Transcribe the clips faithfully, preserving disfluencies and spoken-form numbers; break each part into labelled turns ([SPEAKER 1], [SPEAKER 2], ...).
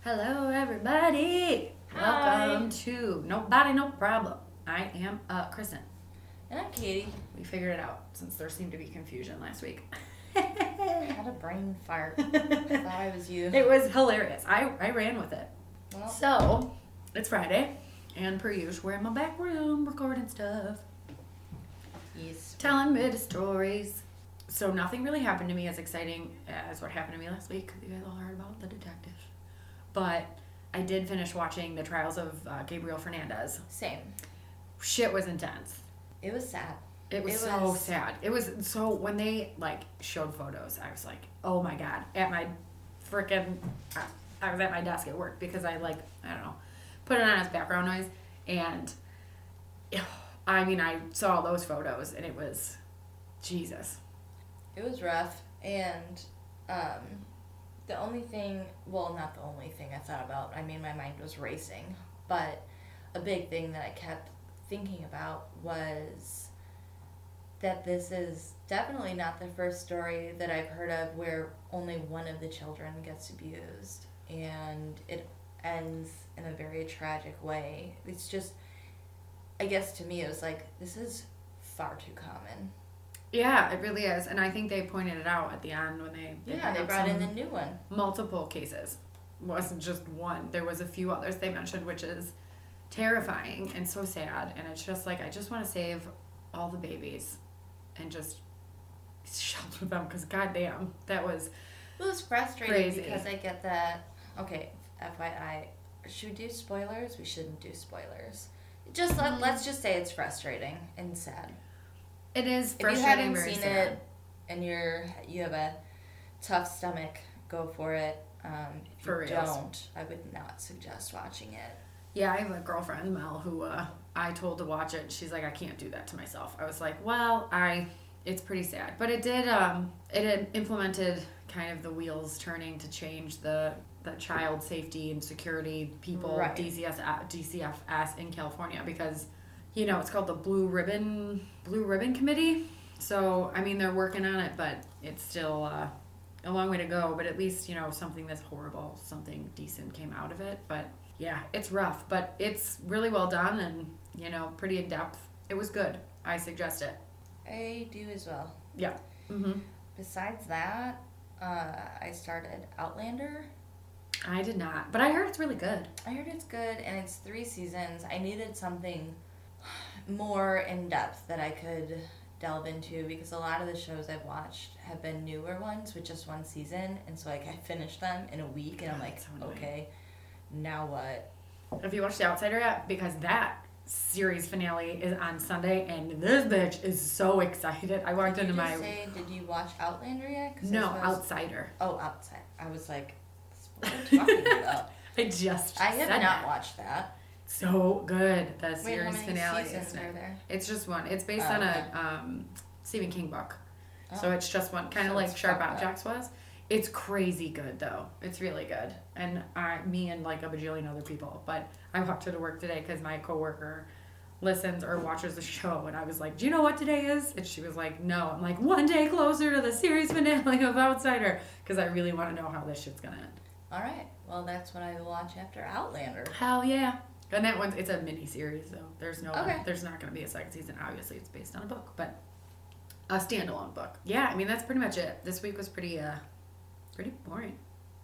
[SPEAKER 1] Hello, everybody.
[SPEAKER 2] Hi.
[SPEAKER 1] Welcome to Nobody No Problem. I am uh, Kristen.
[SPEAKER 2] And I'm Katie.
[SPEAKER 1] We figured it out since there seemed to be confusion last week.
[SPEAKER 2] I had a brain fart. I thought I was you.
[SPEAKER 1] It was hilarious. I, I ran with it.
[SPEAKER 2] Well,
[SPEAKER 1] So, it's Friday, and per usual, we're in my back room recording stuff,
[SPEAKER 2] yes.
[SPEAKER 1] telling mid stories. So nothing really happened to me as exciting as what happened to me last week. You guys all heard about the detective. But I did finish watching The Trials of uh, Gabriel Fernandez.
[SPEAKER 2] Same.
[SPEAKER 1] Shit was intense.
[SPEAKER 2] It was sad.
[SPEAKER 1] It was
[SPEAKER 2] It
[SPEAKER 1] so
[SPEAKER 2] was-
[SPEAKER 1] sad. It was so when they like showed photos, I was like, oh my god! At my freaking, I, I was at my desk at work because I like I don't know, put it on as background noise, and I mean I saw those photos and it was, Jesus.
[SPEAKER 2] It was rough. And um, the only thing, well, not the only thing I thought about, I mean, my mind was racing. But a big thing that I kept thinking about was that this is definitely not the first story that I've heard of where only one of the children gets abused and it ends in a very tragic way. It's just, I guess to me it was like, this is far too common.
[SPEAKER 1] Yeah, it really is, and I think they pointed it out at the end when they
[SPEAKER 2] Yeah, they
[SPEAKER 1] had
[SPEAKER 2] brought in
[SPEAKER 1] some-
[SPEAKER 2] the new one.
[SPEAKER 1] multiple cases. It wasn't just one. There was a few others they mentioned, which is terrifying and so sad. And it's just like, I just want to save all the babies and just shelter them because goddamn, that was
[SPEAKER 2] It was frustrating
[SPEAKER 1] Crazy.
[SPEAKER 2] because I get that. Okay, F Y I, should we do spoilers? We shouldn't do spoilers. Just let,
[SPEAKER 1] Mm.
[SPEAKER 2] let's just say it's frustrating and sad.
[SPEAKER 1] it is
[SPEAKER 2] If you
[SPEAKER 1] frustrating,
[SPEAKER 2] haven't
[SPEAKER 1] very
[SPEAKER 2] seen
[SPEAKER 1] sad.
[SPEAKER 2] it and you're you have a tough stomach, go for it. Um, if
[SPEAKER 1] For
[SPEAKER 2] you
[SPEAKER 1] reals.
[SPEAKER 2] don't, I would not suggest watching it.
[SPEAKER 1] Yeah, I have a girlfriend, Mel, who uh, I told to watch it. She's like, I can't do that to myself. I was like, well, I, it's pretty sad, but it did. Um, it had implemented kind of the wheels turning to change the the child safety and security people,
[SPEAKER 2] Right.
[SPEAKER 1] D C S, D C F S in California, because, you know, it's called the Blue Ribbon Blue Ribbon Committee. So I mean, they're working on it, but it's still uh, a long way to go. But at least, you know, something that's horrible, something decent came out of it. But yeah, it's rough, but it's really well done and, you know, pretty in depth. It was good. I suggest it.
[SPEAKER 2] I do as well.
[SPEAKER 1] Yeah. Mm-hmm.
[SPEAKER 2] Besides that, uh, I started Outlander.
[SPEAKER 1] I did not, but I heard it's really good.
[SPEAKER 2] I heard it's good and it's three seasons. I needed something more in depth that I could delve into because a lot of the shows I've watched have been newer ones with just one season, and so like I finished them in a week and I'm
[SPEAKER 1] God,
[SPEAKER 2] like,
[SPEAKER 1] that's so annoying.
[SPEAKER 2] okay, now what?
[SPEAKER 1] Have you watched The Outsider yet? Because that series finale is on Sunday, and this bitch is so excited. I walked
[SPEAKER 2] Did you
[SPEAKER 1] into
[SPEAKER 2] just
[SPEAKER 1] my
[SPEAKER 2] say, did you watch Outlander yet? 'Cause
[SPEAKER 1] no
[SPEAKER 2] I was-
[SPEAKER 1] Outsider.
[SPEAKER 2] Oh, Outside. I was like, what are you talking about?
[SPEAKER 1] I just
[SPEAKER 2] I have
[SPEAKER 1] said
[SPEAKER 2] not
[SPEAKER 1] that.
[SPEAKER 2] watched that.
[SPEAKER 1] So good. The
[SPEAKER 2] Wait, how
[SPEAKER 1] series
[SPEAKER 2] many
[SPEAKER 1] finale
[SPEAKER 2] seasons
[SPEAKER 1] is
[SPEAKER 2] are there?
[SPEAKER 1] It's just one. It's based
[SPEAKER 2] Oh,
[SPEAKER 1] on
[SPEAKER 2] okay.
[SPEAKER 1] a um, Stephen King book. So
[SPEAKER 2] Oh.
[SPEAKER 1] it's just one, kind of
[SPEAKER 2] So
[SPEAKER 1] like
[SPEAKER 2] it's
[SPEAKER 1] Sharp
[SPEAKER 2] fucked up.
[SPEAKER 1] Objects was. It's crazy good though. It's really good. And I, me and like a bajillion other people. But I walked to work today because my coworker listens or watches the show, and I was like, "Do you know what today is?" And she was like, "No." I'm like, "One day closer to the series finale of Outsider," because I really want to know how this shit's gonna end.
[SPEAKER 2] All right. Well, that's what I will watch after Outlander.
[SPEAKER 1] Hell yeah! And that one's it's a mini series, so there's no
[SPEAKER 2] Okay.
[SPEAKER 1] there's not gonna be a second season. Obviously, it's based on a book, but a standalone book. Yeah, I mean that's pretty much it. This week was pretty uh pretty boring.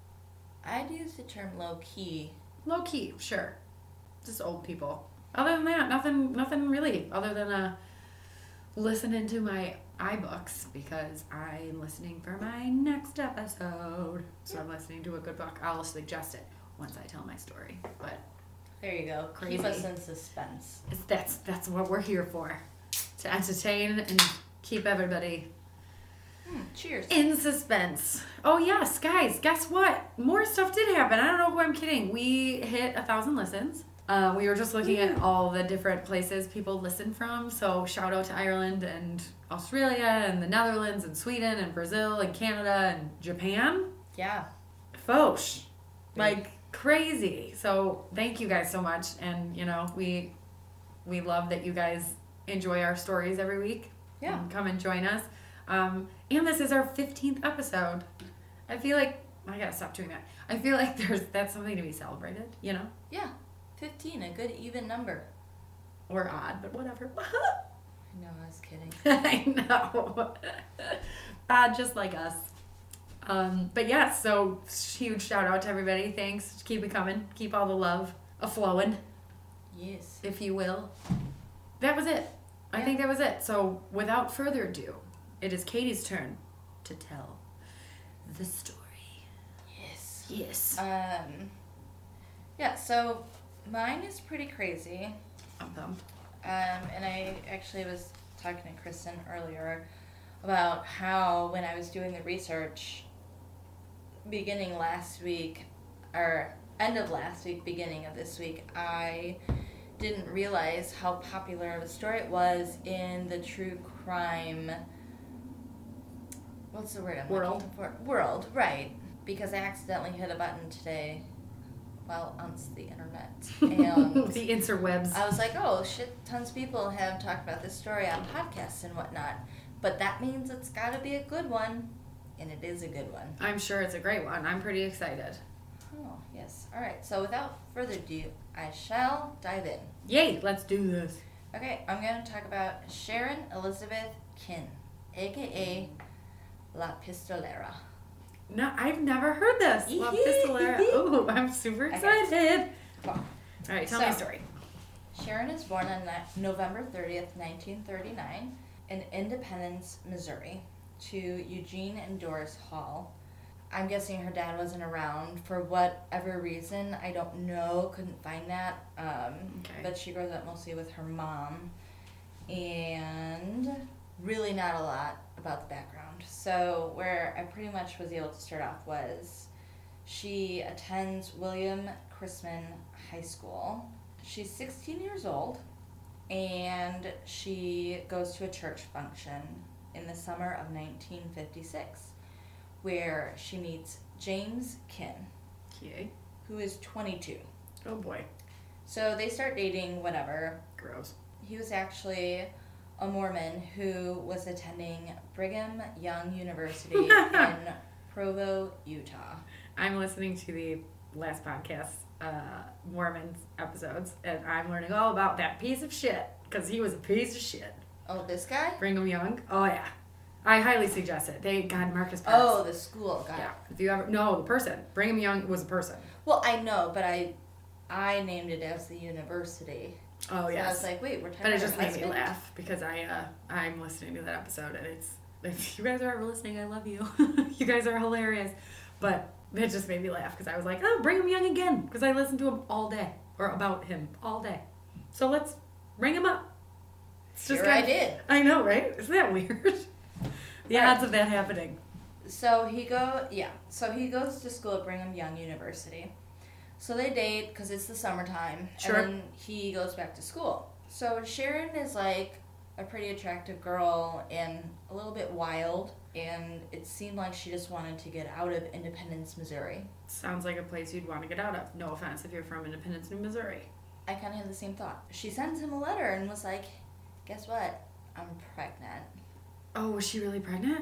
[SPEAKER 2] I'd use the term low key.
[SPEAKER 1] Low key, sure. Just old people. Other than that, nothing nothing really. Other than uh listening to my iBooks because I'm listening for my next episode. So I'm listening to a good book. I'll suggest it once I tell my story. But
[SPEAKER 2] There you go.
[SPEAKER 1] Crazy.
[SPEAKER 2] Keep us in suspense.
[SPEAKER 1] it's, that's that's what we're here for. To entertain and keep everybody
[SPEAKER 2] Hmm, cheers.
[SPEAKER 1] in suspense. Oh yes, guys, guess what? More stuff did happen. I don't know who I'm kidding. We hit a thousand listens. Uh, we were just looking at all the different places people listen from. So shout out to Ireland and Australia and the Netherlands and Sweden and Brazil and Canada and Japan.
[SPEAKER 2] Yeah.
[SPEAKER 1] Foch. Like crazy. So thank you guys so much. And you know, we we love that you guys enjoy our stories every week.
[SPEAKER 2] Yeah.
[SPEAKER 1] And come and join us. Um, and this is our fifteenth episode. I feel like I gotta stop doing that. I feel like there's that's something to be celebrated, you know?
[SPEAKER 2] Yeah, fifteen, a good even number.
[SPEAKER 1] Or odd, but whatever.
[SPEAKER 2] I know, I was kidding.
[SPEAKER 1] I know. Odd, just like us. Um, but yeah, so huge shout out to everybody. Thanks. Keep it coming. Keep all the love a flowing,
[SPEAKER 2] Yes.
[SPEAKER 1] if you will. That was it. I
[SPEAKER 2] Yeah.
[SPEAKER 1] think that was it. So without further ado, it is Katie's turn to tell the story.
[SPEAKER 2] Yes.
[SPEAKER 1] Yes.
[SPEAKER 2] Um, yeah, so mine is pretty crazy.
[SPEAKER 1] I'm pumped.
[SPEAKER 2] Um, and I actually was talking to Kristen earlier about how when I was doing the research beginning last week, or end of last week, beginning of this week, I didn't realize how popular of a story it was in the true crime, what's the word I'm
[SPEAKER 1] World.
[SPEAKER 2] looking for? World, right. Because I accidentally hit a button today while on the internet. And
[SPEAKER 1] the interwebs.
[SPEAKER 2] I was like, oh shit, tons of people have talked about this story on podcasts and whatnot. But that means it's gotta be a good one. And it is a good one.
[SPEAKER 1] I'm sure it's a great one. I'm pretty excited.
[SPEAKER 2] Oh, yes. Alright, so without further ado, I shall dive in.
[SPEAKER 1] Yay, let's do this.
[SPEAKER 2] Okay, I'm gonna talk about Sharon Elizabeth Kinn, aka La Pistolera.
[SPEAKER 1] No, I've never heard this. La Pistolera. Ooh, I'm super excited.
[SPEAKER 2] Cool.
[SPEAKER 1] All right, tell
[SPEAKER 2] So-
[SPEAKER 1] me a story.
[SPEAKER 2] Sharon is born on ni- November thirtieth, nineteen thirty-nine, in Independence, Missouri, to Eugene and Doris Hall. I'm guessing her dad wasn't around for whatever reason. I don't know, couldn't find that. Um,
[SPEAKER 1] Okay.
[SPEAKER 2] But she grows up mostly with her mom, and really not a lot about the background. So where I pretty much was able to start off was she attends William Chrisman High School. She's sixteen years old, and she goes to a church function in the summer of nineteen fifty-six, where she meets James Kinn,
[SPEAKER 1] Yay.
[SPEAKER 2] who is twenty-two.
[SPEAKER 1] Oh boy.
[SPEAKER 2] So they start dating, whatever.
[SPEAKER 1] Gross.
[SPEAKER 2] He was actually a Mormon who was attending Brigham Young University in Provo, Utah.
[SPEAKER 1] I'm listening to the last podcast, uh, Mormons episodes, and I'm learning all about that piece of shit, because he was a piece of shit.
[SPEAKER 2] Oh, this guy?
[SPEAKER 1] Brigham Young? Oh, yeah. I highly suggest it. They, God, Marcus Parks.
[SPEAKER 2] Oh, the school guy.
[SPEAKER 1] Yeah. If you ever, no, the person. Brigham Young was a person.
[SPEAKER 2] Well, I know, but I I named it as the university.
[SPEAKER 1] Oh,
[SPEAKER 2] So
[SPEAKER 1] yes.
[SPEAKER 2] I was like, wait, we're talking
[SPEAKER 1] But it
[SPEAKER 2] about
[SPEAKER 1] just
[SPEAKER 2] her
[SPEAKER 1] made me
[SPEAKER 2] husband?
[SPEAKER 1] laugh because I uh, I'm listening to that episode and it's if you guys are ever listening, I love you. You guys are hilarious. But it just made me laugh because I was like, oh, bring him young again because I listened to him all day or about him all day. So let's bring him up. It's
[SPEAKER 2] Sure
[SPEAKER 1] kind
[SPEAKER 2] I
[SPEAKER 1] of-
[SPEAKER 2] did.
[SPEAKER 1] I know, right? Isn't that weird? The
[SPEAKER 2] Right.
[SPEAKER 1] odds of that happening.
[SPEAKER 2] So he go yeah. So he goes to school at Brigham Young University. So they date because it's the summertime,
[SPEAKER 1] Sure.
[SPEAKER 2] and then he goes back to school. So Sharon is like a pretty attractive girl and a little bit wild, and it seemed like she just wanted to get out of Independence, Missouri.
[SPEAKER 1] Sounds like a place you'd want to get out of. No offense if you're from Independence, New Missouri.
[SPEAKER 2] I kind of had the same thought. She sends him a letter and was like, "Guess what? I'm pregnant."
[SPEAKER 1] Oh, was she really pregnant?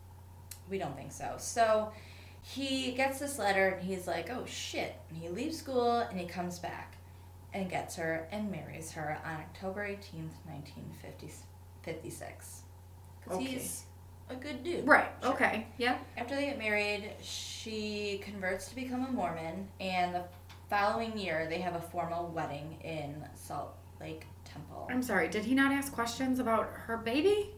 [SPEAKER 2] We don't think so. So he gets this letter and he's like, oh shit. And he leaves school and he comes back and gets her and marries her on October eighteenth, nineteen fifty-six. Because
[SPEAKER 1] Okay.
[SPEAKER 2] he's a good dude.
[SPEAKER 1] Right.
[SPEAKER 2] Sure.
[SPEAKER 1] Okay. Yeah.
[SPEAKER 2] After they get married, she converts to become a Mormon, and the following year they have a formal wedding in Salt Lake Temple.
[SPEAKER 1] I'm sorry. Did he not ask questions about her baby?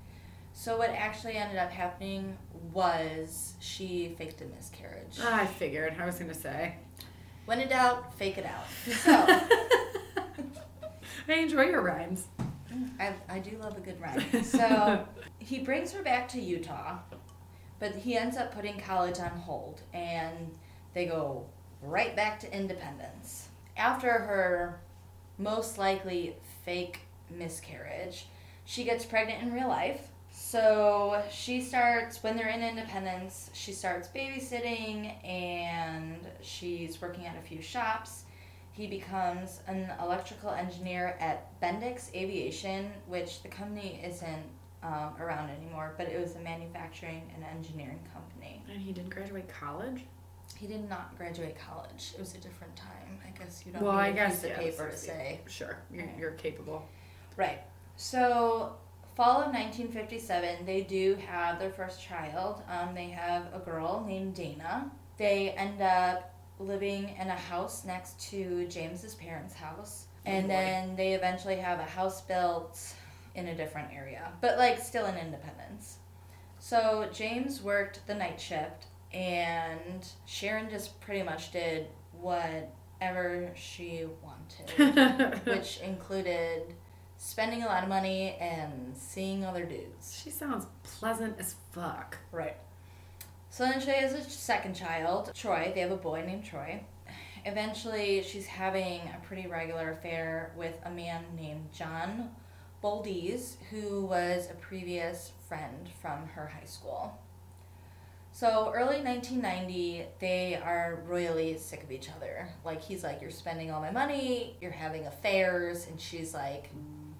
[SPEAKER 2] So what actually ended up happening was she faked a miscarriage.
[SPEAKER 1] I figured. I was going to say.
[SPEAKER 2] When in doubt, fake it out. So,
[SPEAKER 1] I enjoy your rhymes.
[SPEAKER 2] I, I do love a good rhyme. So, he brings her back to Utah, but he ends up putting college on hold, and they go right back to Independence. After her most likely fake miscarriage, she gets pregnant in real life. So she starts, when they're in Independence, she starts babysitting and she's working at a few shops. He becomes an electrical engineer at Bendix Aviation, which the company isn't um, around anymore, but it was a manufacturing and engineering company.
[SPEAKER 1] And he didn't graduate college?
[SPEAKER 2] He did not graduate college. It was a different time. I guess you don't
[SPEAKER 1] Well,
[SPEAKER 2] need
[SPEAKER 1] I
[SPEAKER 2] a
[SPEAKER 1] guess,
[SPEAKER 2] piece of
[SPEAKER 1] yeah,
[SPEAKER 2] paper to
[SPEAKER 1] so-
[SPEAKER 2] say.
[SPEAKER 1] Sure, you're,
[SPEAKER 2] Right.
[SPEAKER 1] you're capable.
[SPEAKER 2] Right. So, fall of nineteen fifty-seven, they do have their first child. Um, they have a girl named Dana. They end up living in a house next to James's parents' house. And
[SPEAKER 1] boy.
[SPEAKER 2] then they eventually have a house built in a different area, but like still in Independence. So James worked the night shift, and Sharon just pretty much did whatever she wanted, which included spending a lot of money and seeing other dudes.
[SPEAKER 1] She sounds pleasant as fuck.
[SPEAKER 2] Right. So then she has a second child, Troy. They have a boy named Troy. Eventually, she's having a pretty regular affair with a man named John Boldes, who was a previous friend from her high school. So early nineteen ninety, they are royally sick of each other. Like, he's like, you're spending all my money, you're having affairs, and she's like,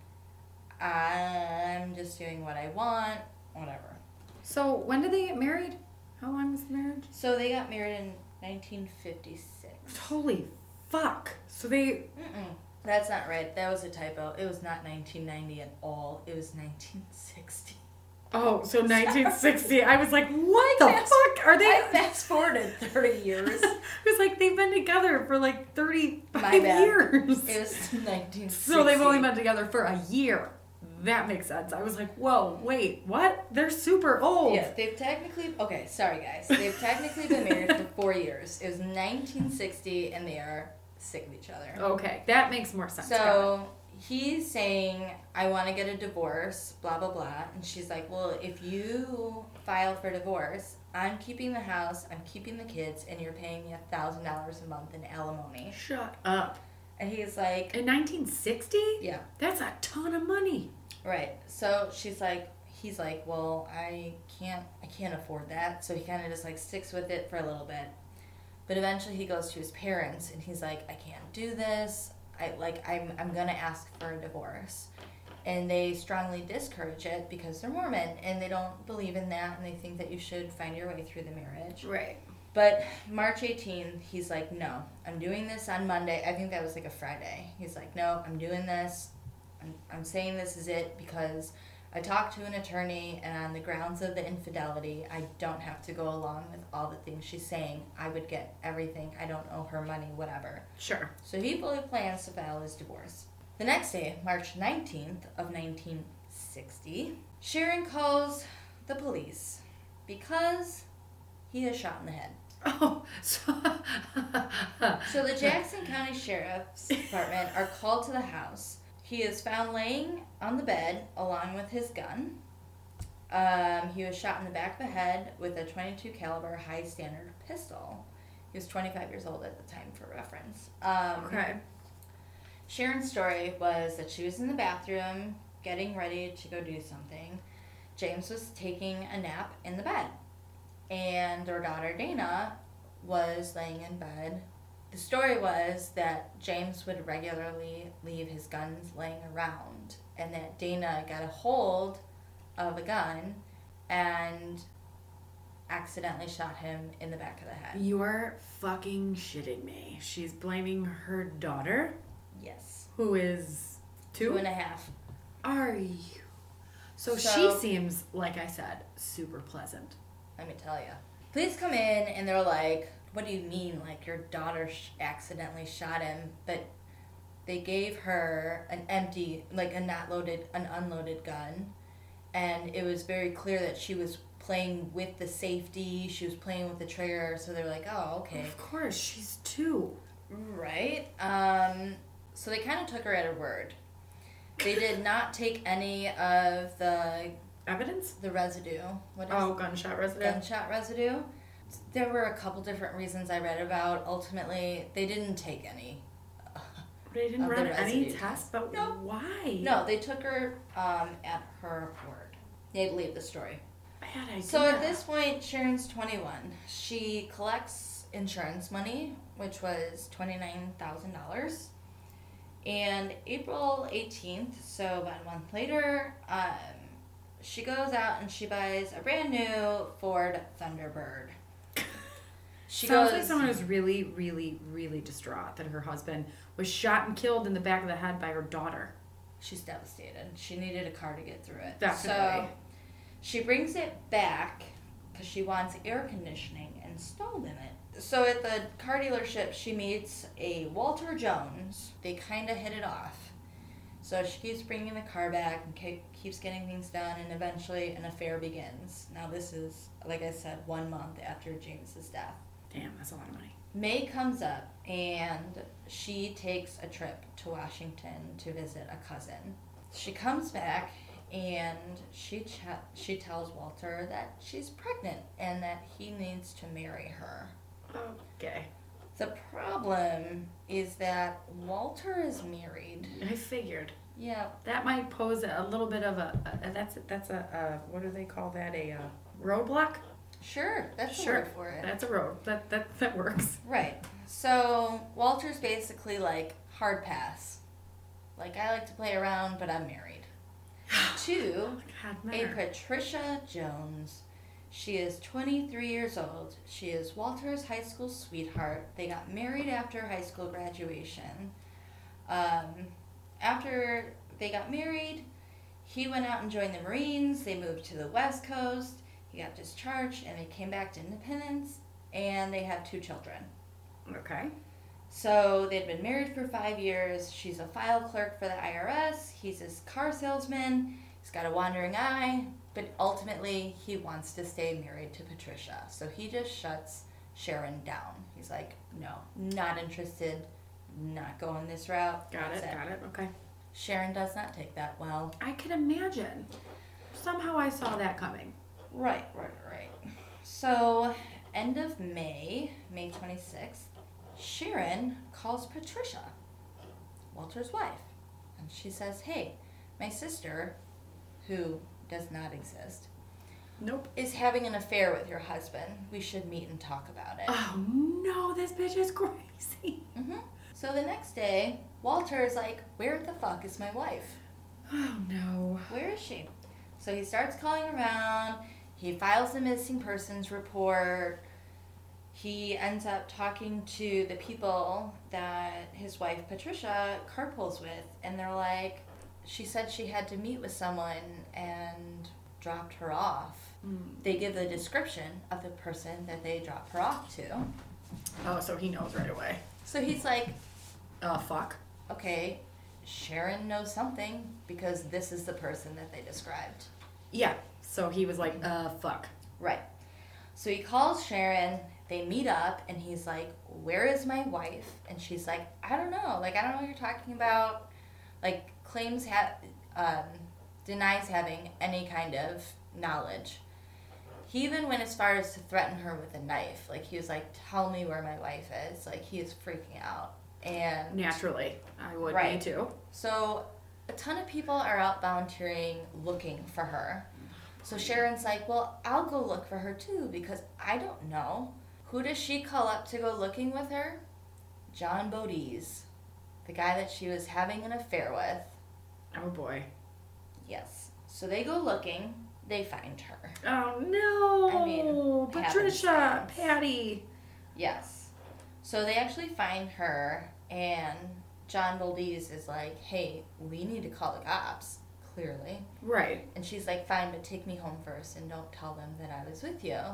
[SPEAKER 2] I'm just doing what I want, whatever.
[SPEAKER 1] So when did they get married? How long was the marriage?
[SPEAKER 2] So they got married in nineteen fifty-six.
[SPEAKER 1] Holy fuck. So they...
[SPEAKER 2] Mm-mm. That's not right. That was a typo. It was not nineteen ninety at all. It was nineteen sixty.
[SPEAKER 1] Oh, so nineteen sixty. I was like, what the
[SPEAKER 2] Fast-
[SPEAKER 1] fuck? Are they...
[SPEAKER 2] I fast forwarded thirty years.
[SPEAKER 1] It was like they've been together for like thirty-five
[SPEAKER 2] My bad.
[SPEAKER 1] years.
[SPEAKER 2] It was nineteen sixty.
[SPEAKER 1] So they've only been together for a year. That makes sense. I was like, whoa, wait, what? They're super old.
[SPEAKER 2] Yeah, they've technically... Okay, sorry guys. They've technically been married for four years. It was nineteen sixty, and they are sick of each other.
[SPEAKER 1] Okay, that makes more sense. Got
[SPEAKER 2] So he's saying, I want to get a divorce, blah, blah, blah. And she's like, well, if you file for divorce, I'm keeping the house, I'm keeping the kids, and you're paying me one thousand dollars a month in alimony.
[SPEAKER 1] it. Shut up.
[SPEAKER 2] And he's like,
[SPEAKER 1] In nineteen sixty?
[SPEAKER 2] yeah,
[SPEAKER 1] That's a ton of money.
[SPEAKER 2] right. So she's like, he's like, well, I can't, I can't afford that. So he kind of just like sticks with it for a little bit. But eventually he goes to his parents and he's like, I can't do this. I like I'm I'm gonna ask for a divorce. And they strongly discourage it because they're Mormon and they don't believe in that and they think that you should find your way through the marriage.
[SPEAKER 1] Right.
[SPEAKER 2] But March eighteenth, he's like, no, I'm doing this on Monday. I think that was like a Friday. He's like, no, I'm doing this. I'm, I'm saying this is it because I talked to an attorney, and on the grounds of the infidelity, I don't have to go along with all the things she's saying. I would get everything. I don't owe her money, whatever.
[SPEAKER 1] Sure.
[SPEAKER 2] So he fully plans to file his divorce. The next day, March nineteenth of nineteen sixty, Sharon calls the police because he is shot in the head.
[SPEAKER 1] Oh, so...
[SPEAKER 2] So the Jackson County Sheriff's Department are called to the house. He is found laying on the bed along with his gun. Um, he was shot in the back of the head with a twenty-two caliber high standard pistol. He was twenty-five years old at the time, for reference. Um,
[SPEAKER 1] Okay.
[SPEAKER 2] Sharon's story was that she was in the bathroom getting ready to go do something. James was taking a nap in the bed, and their daughter Dana was laying in bed. The story was that James would regularly leave his guns laying around, and that Dana got a hold of a gun and accidentally shot him in the back of the head.
[SPEAKER 1] You're fucking shitting me. She's blaming her daughter,
[SPEAKER 2] Yes.
[SPEAKER 1] who is two?
[SPEAKER 2] Two and a half.
[SPEAKER 1] Are you? So,
[SPEAKER 2] So-
[SPEAKER 1] she seems, like I said, super pleasant.
[SPEAKER 2] Let me tell you. Police come in and they're like, what do you mean? Like, your daughter sh- accidentally shot him, but they gave her an empty, like a not loaded, an unloaded gun. And it was very clear that she was playing with the safety. She was playing with the trigger. So they're like, oh, okay.
[SPEAKER 1] Of course, she's two.
[SPEAKER 2] Right. Um, so they kind of took her at her word. They did not take any of the
[SPEAKER 1] Evidence?
[SPEAKER 2] the residue. What is
[SPEAKER 1] Oh, gunshot residue.
[SPEAKER 2] gunshot residue. There were a couple different reasons I read about. Ultimately, they didn't take any.
[SPEAKER 1] They didn't
[SPEAKER 2] of the
[SPEAKER 1] run any
[SPEAKER 2] residue
[SPEAKER 1] tests, but
[SPEAKER 2] No.
[SPEAKER 1] why?
[SPEAKER 2] No, they took her um, at her word. They believe the story.
[SPEAKER 1] Bad idea.
[SPEAKER 2] So at this point, Sharon's twenty-one. She collects insurance money, which was twenty-nine thousand dollars. And April eighteenth, so about a month later, um, she goes out and she buys a brand new Ford Thunderbird. She
[SPEAKER 1] Sounds
[SPEAKER 2] goes,
[SPEAKER 1] like someone who's really, really, really distraught that her husband was shot and killed in the back of the head by her daughter.
[SPEAKER 2] She's devastated. She needed a car to get through it.
[SPEAKER 1] Definitely.
[SPEAKER 2] So she brings it back because she wants air conditioning installed in it. So at the car dealership, she meets a Walter Jones. They kind of hit it off. So she keeps bringing the car back and ke- keeps getting things done, and eventually an affair begins. Now this is, like I said, one month after James's death.
[SPEAKER 1] Damn, that's a lot of money.
[SPEAKER 2] May comes up and she takes a trip to Washington to visit a cousin. She comes back and she ch- she tells Walter that she's pregnant and that he needs to marry her.
[SPEAKER 1] Okay.
[SPEAKER 2] The problem is that Walter is married.
[SPEAKER 1] I figured.
[SPEAKER 2] Yeah.
[SPEAKER 1] That might pose a little bit of a, a that's that's a, a what do they call that, a uh, roadblock?
[SPEAKER 2] Sure, that's
[SPEAKER 1] Sure.
[SPEAKER 2] the word for it.
[SPEAKER 1] That's a road. That that that works.
[SPEAKER 2] Right. So Walter's basically like hard pass. Like, I like to play around, but I'm married. To
[SPEAKER 1] God,
[SPEAKER 2] a
[SPEAKER 1] matter.
[SPEAKER 2] Patricia Jones. She is twenty-three years old. She is Walter's high school sweetheart. They got married after high school graduation. Um, after they got married, he went out and joined the Marines. They moved to the West Coast. He got discharged, and they came back to Independence, and they have two children.
[SPEAKER 1] Okay.
[SPEAKER 2] So they'd been married for five years. She's a file clerk for the I R S. He's his car salesman. He's got a wandering eye, but ultimately he wants to stay married to Patricia. So he just shuts Sharon down. He's like, no, not interested, not going this route.
[SPEAKER 1] Got
[SPEAKER 2] That's
[SPEAKER 1] it, got it. Okay.
[SPEAKER 2] Sharon does not take that well.
[SPEAKER 1] I can imagine. Somehow I saw that coming.
[SPEAKER 2] Right, right, right. So, end of May, May twenty-sixth, Sharon calls Patricia, Walter's wife, and she says, hey, my sister, who does not exist,
[SPEAKER 1] Nope.
[SPEAKER 2] is having an affair with your husband. We should meet and talk about it.
[SPEAKER 1] Oh no, this bitch is crazy.
[SPEAKER 2] Mm-hmm. So the next day, Walter is like, where the fuck is my wife?
[SPEAKER 1] Oh no.
[SPEAKER 2] Where is she? So he starts calling around. He files a missing persons report. He ends up talking to the people that his wife Patricia carpools with, and they're like, she said she had to meet with someone and dropped her off.
[SPEAKER 1] Mm.
[SPEAKER 2] They give the description of the person that they dropped her off to.
[SPEAKER 1] Oh, so he knows right away.
[SPEAKER 2] So he's like,
[SPEAKER 1] Uh, fuck.
[SPEAKER 2] okay, Sharon knows something because this is the person that they described.
[SPEAKER 1] Yeah. So he was like, uh, fuck.
[SPEAKER 2] Right. So he calls Sharon, they meet up, and he's like, where is my wife? And she's like, I don't know. Like, I don't know what you're talking about. Like, claims, ha- um, denies having any kind of knowledge. He even went as far as to threaten her with a knife. Like, he was like, tell me where my wife is. Like, he is freaking out. And
[SPEAKER 1] Naturally. I would
[SPEAKER 2] Right.
[SPEAKER 1] be too.
[SPEAKER 2] so a ton of people are out volunteering looking for her. So Sharon's like, well, I'll go look for her too because I don't know. Who does she call up to go looking with her? John Bodies, the guy that she was having an affair with.
[SPEAKER 1] Oh boy.
[SPEAKER 2] Yes. So they go looking. They find her.
[SPEAKER 1] Oh no.
[SPEAKER 2] I mean,
[SPEAKER 1] Patricia,
[SPEAKER 2] happenstance.
[SPEAKER 1] Patty.
[SPEAKER 2] Yes. So they actually find her, and John Bodies is like, hey, we need to call the cops, clearly.
[SPEAKER 1] Right.
[SPEAKER 2] And she's like, fine, but take me home first and don't tell them that I was with you.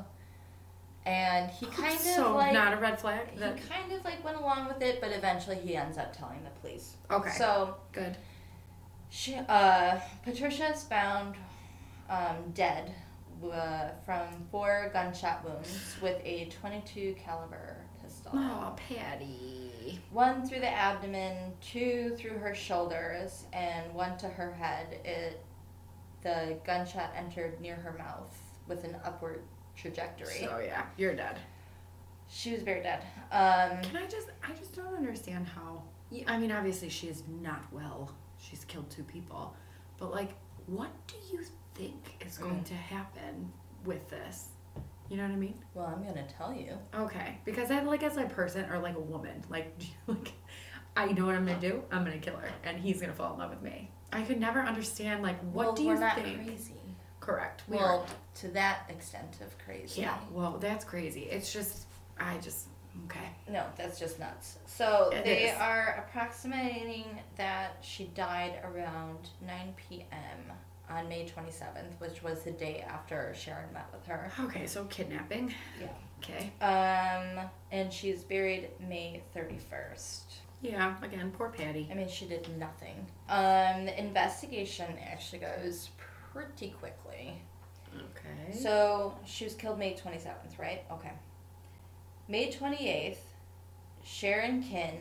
[SPEAKER 2] And he kind
[SPEAKER 1] so
[SPEAKER 2] of like...
[SPEAKER 1] not a red flag.
[SPEAKER 2] He
[SPEAKER 1] That,
[SPEAKER 2] kind of like went along with it, but eventually he ends up telling the police.
[SPEAKER 1] okay.
[SPEAKER 2] So,
[SPEAKER 1] good.
[SPEAKER 2] she, uh, Patricia is found um, dead uh, from four gunshot wounds with a twenty-two caliber pistol.
[SPEAKER 1] Oh, Patty.
[SPEAKER 2] One through the abdomen, two through her shoulders, and one to her head. It, the gunshot entered near her mouth with an upward trajectory.
[SPEAKER 1] So yeah, you're dead.
[SPEAKER 2] She was very dead. Um,
[SPEAKER 1] Can I just, I just don't understand how, I mean, obviously she is not well. She's killed two people. But like, what do you think is going
[SPEAKER 2] Mm.
[SPEAKER 1] to happen with this? You know what I mean?
[SPEAKER 2] well, I'm going to tell you.
[SPEAKER 1] Okay. Because I like as a person or like a woman, like, like I know what I'm going to do. I'm going to kill her and he's going to fall in love with me. I could never understand like, what
[SPEAKER 2] well,
[SPEAKER 1] do you
[SPEAKER 2] we're not
[SPEAKER 1] think?
[SPEAKER 2] crazy.
[SPEAKER 1] Correct. We
[SPEAKER 2] Well,
[SPEAKER 1] are.
[SPEAKER 2] to that extent of crazy.
[SPEAKER 1] Yeah, well, that's crazy. It's just, I just, okay.
[SPEAKER 2] No, that's just nuts. So
[SPEAKER 1] It
[SPEAKER 2] they
[SPEAKER 1] is.
[SPEAKER 2] are approximating that she died around nine p.m. on May twenty-seventh, which was the day after Sharon met with her.
[SPEAKER 1] Okay, so kidnapping.
[SPEAKER 2] Yeah.
[SPEAKER 1] Okay.
[SPEAKER 2] Um, and she's buried May thirty-first.
[SPEAKER 1] Yeah, again, poor Patty.
[SPEAKER 2] I mean, she did nothing. Um, the investigation actually goes pretty quickly.
[SPEAKER 1] Okay.
[SPEAKER 2] So she was killed May twenty-seventh, right? Okay. May twenty-eighth, Sharon Kinn,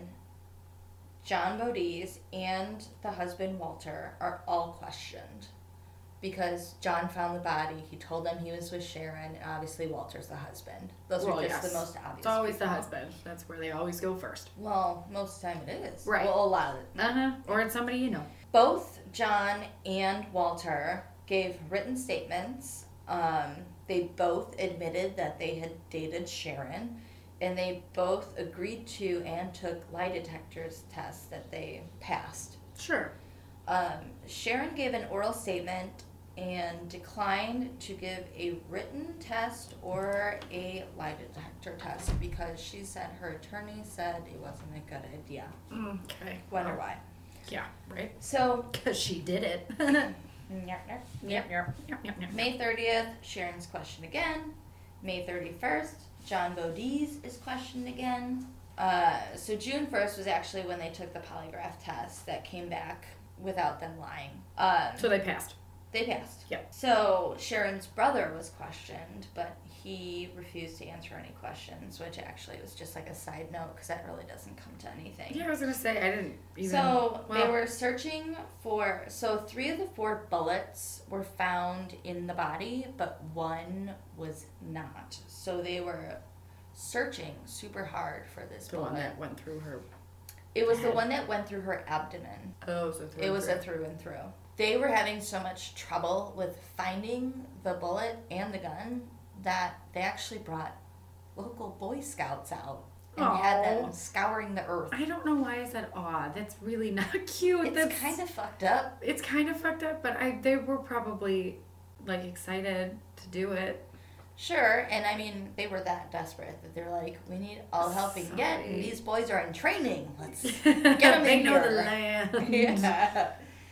[SPEAKER 2] John Bodies, and the husband Walter are all questioned. Because John found the body, he told them he was with Sharon, and obviously Walter's the husband. Those
[SPEAKER 1] Well,
[SPEAKER 2] are just
[SPEAKER 1] yes.
[SPEAKER 2] the most obvious.
[SPEAKER 1] It's always
[SPEAKER 2] people.
[SPEAKER 1] the husband. That's where they always go first.
[SPEAKER 2] Well, most of the time it is.
[SPEAKER 1] Right.
[SPEAKER 2] Well, a lot of it.
[SPEAKER 1] Uh-huh. Or it's somebody you know.
[SPEAKER 2] Both John and Walter gave written statements. Um, they both admitted that they had dated Sharon, and they both agreed to and took lie detectors tests that they passed.
[SPEAKER 1] Sure.
[SPEAKER 2] Um, Sharon gave an oral statement and declined to give a written test or a lie detector test because she said her attorney said it wasn't a good idea.
[SPEAKER 1] Okay.
[SPEAKER 2] Wonder why.
[SPEAKER 1] Yeah, right.
[SPEAKER 2] So,
[SPEAKER 1] Because she did it.
[SPEAKER 2] yep,
[SPEAKER 1] Yep, yep, yep, yep, yep.
[SPEAKER 2] May thirtieth, Sharon's questioned again. May thirty-first, John Bodies is questioned again. Uh, so June first was actually when they took the polygraph test that came back without them lying. Um,
[SPEAKER 1] So they passed.
[SPEAKER 2] they passed.
[SPEAKER 1] Yep.
[SPEAKER 2] So Sharon's brother was questioned, but he refused to answer any questions, which actually was just like a side note because that really doesn't come to anything.
[SPEAKER 1] Yeah, I was going to say, I didn't even...
[SPEAKER 2] So
[SPEAKER 1] well,
[SPEAKER 2] they were searching for, so three of the four bullets were found in the body, but one was not. So they were searching super hard for this
[SPEAKER 1] The
[SPEAKER 2] bullet.
[SPEAKER 1] one that went through her...
[SPEAKER 2] It was the
[SPEAKER 1] head.
[SPEAKER 2] one that went through her abdomen.
[SPEAKER 1] Oh, so through
[SPEAKER 2] It
[SPEAKER 1] and
[SPEAKER 2] was
[SPEAKER 1] through.
[SPEAKER 2] a through and through. They were having so much trouble with finding the bullet and the gun that they actually brought local Boy Scouts out and had
[SPEAKER 1] Aw.
[SPEAKER 2] them scouring the earth.
[SPEAKER 1] I don't know why I said odd. That's really not cute.
[SPEAKER 2] It's
[SPEAKER 1] That's
[SPEAKER 2] kind of fucked up.
[SPEAKER 1] It's kind of fucked up, but I they were probably like excited to do it.
[SPEAKER 2] Sure, and I mean, they were that desperate that they're like, we need all the help we can get, and
[SPEAKER 1] Sorry.
[SPEAKER 2] these boys are in training. Let's
[SPEAKER 1] Get
[SPEAKER 2] them
[SPEAKER 1] they
[SPEAKER 2] in
[SPEAKER 1] know
[SPEAKER 2] here.
[SPEAKER 1] the land.
[SPEAKER 2] yeah.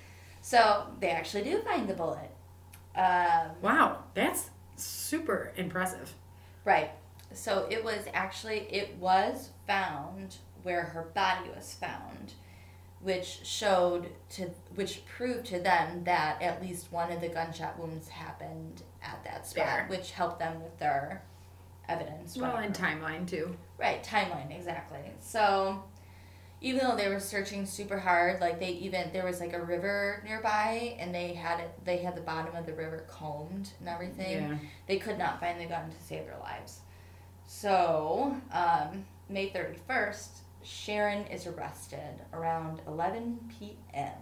[SPEAKER 2] So they actually do find the bullet. Um,
[SPEAKER 1] Wow, that's super impressive.
[SPEAKER 2] right. So it was actually, it was found where her body was found, which showed to, which proved to them that at least one of the gunshot wounds happened at that spot,
[SPEAKER 1] There.
[SPEAKER 2] which helped them with their evidence.
[SPEAKER 1] Well, and
[SPEAKER 2] whatever.
[SPEAKER 1] timeline too.
[SPEAKER 2] Right, timeline, exactly. So, even though they were searching super hard, like they even, there was like a river nearby, and they had it, they had the bottom of the river combed and everything.
[SPEAKER 1] Yeah.
[SPEAKER 2] They could not find the gun to save their lives. So, um, May thirty-first, Sharon is arrested around eleven p.m.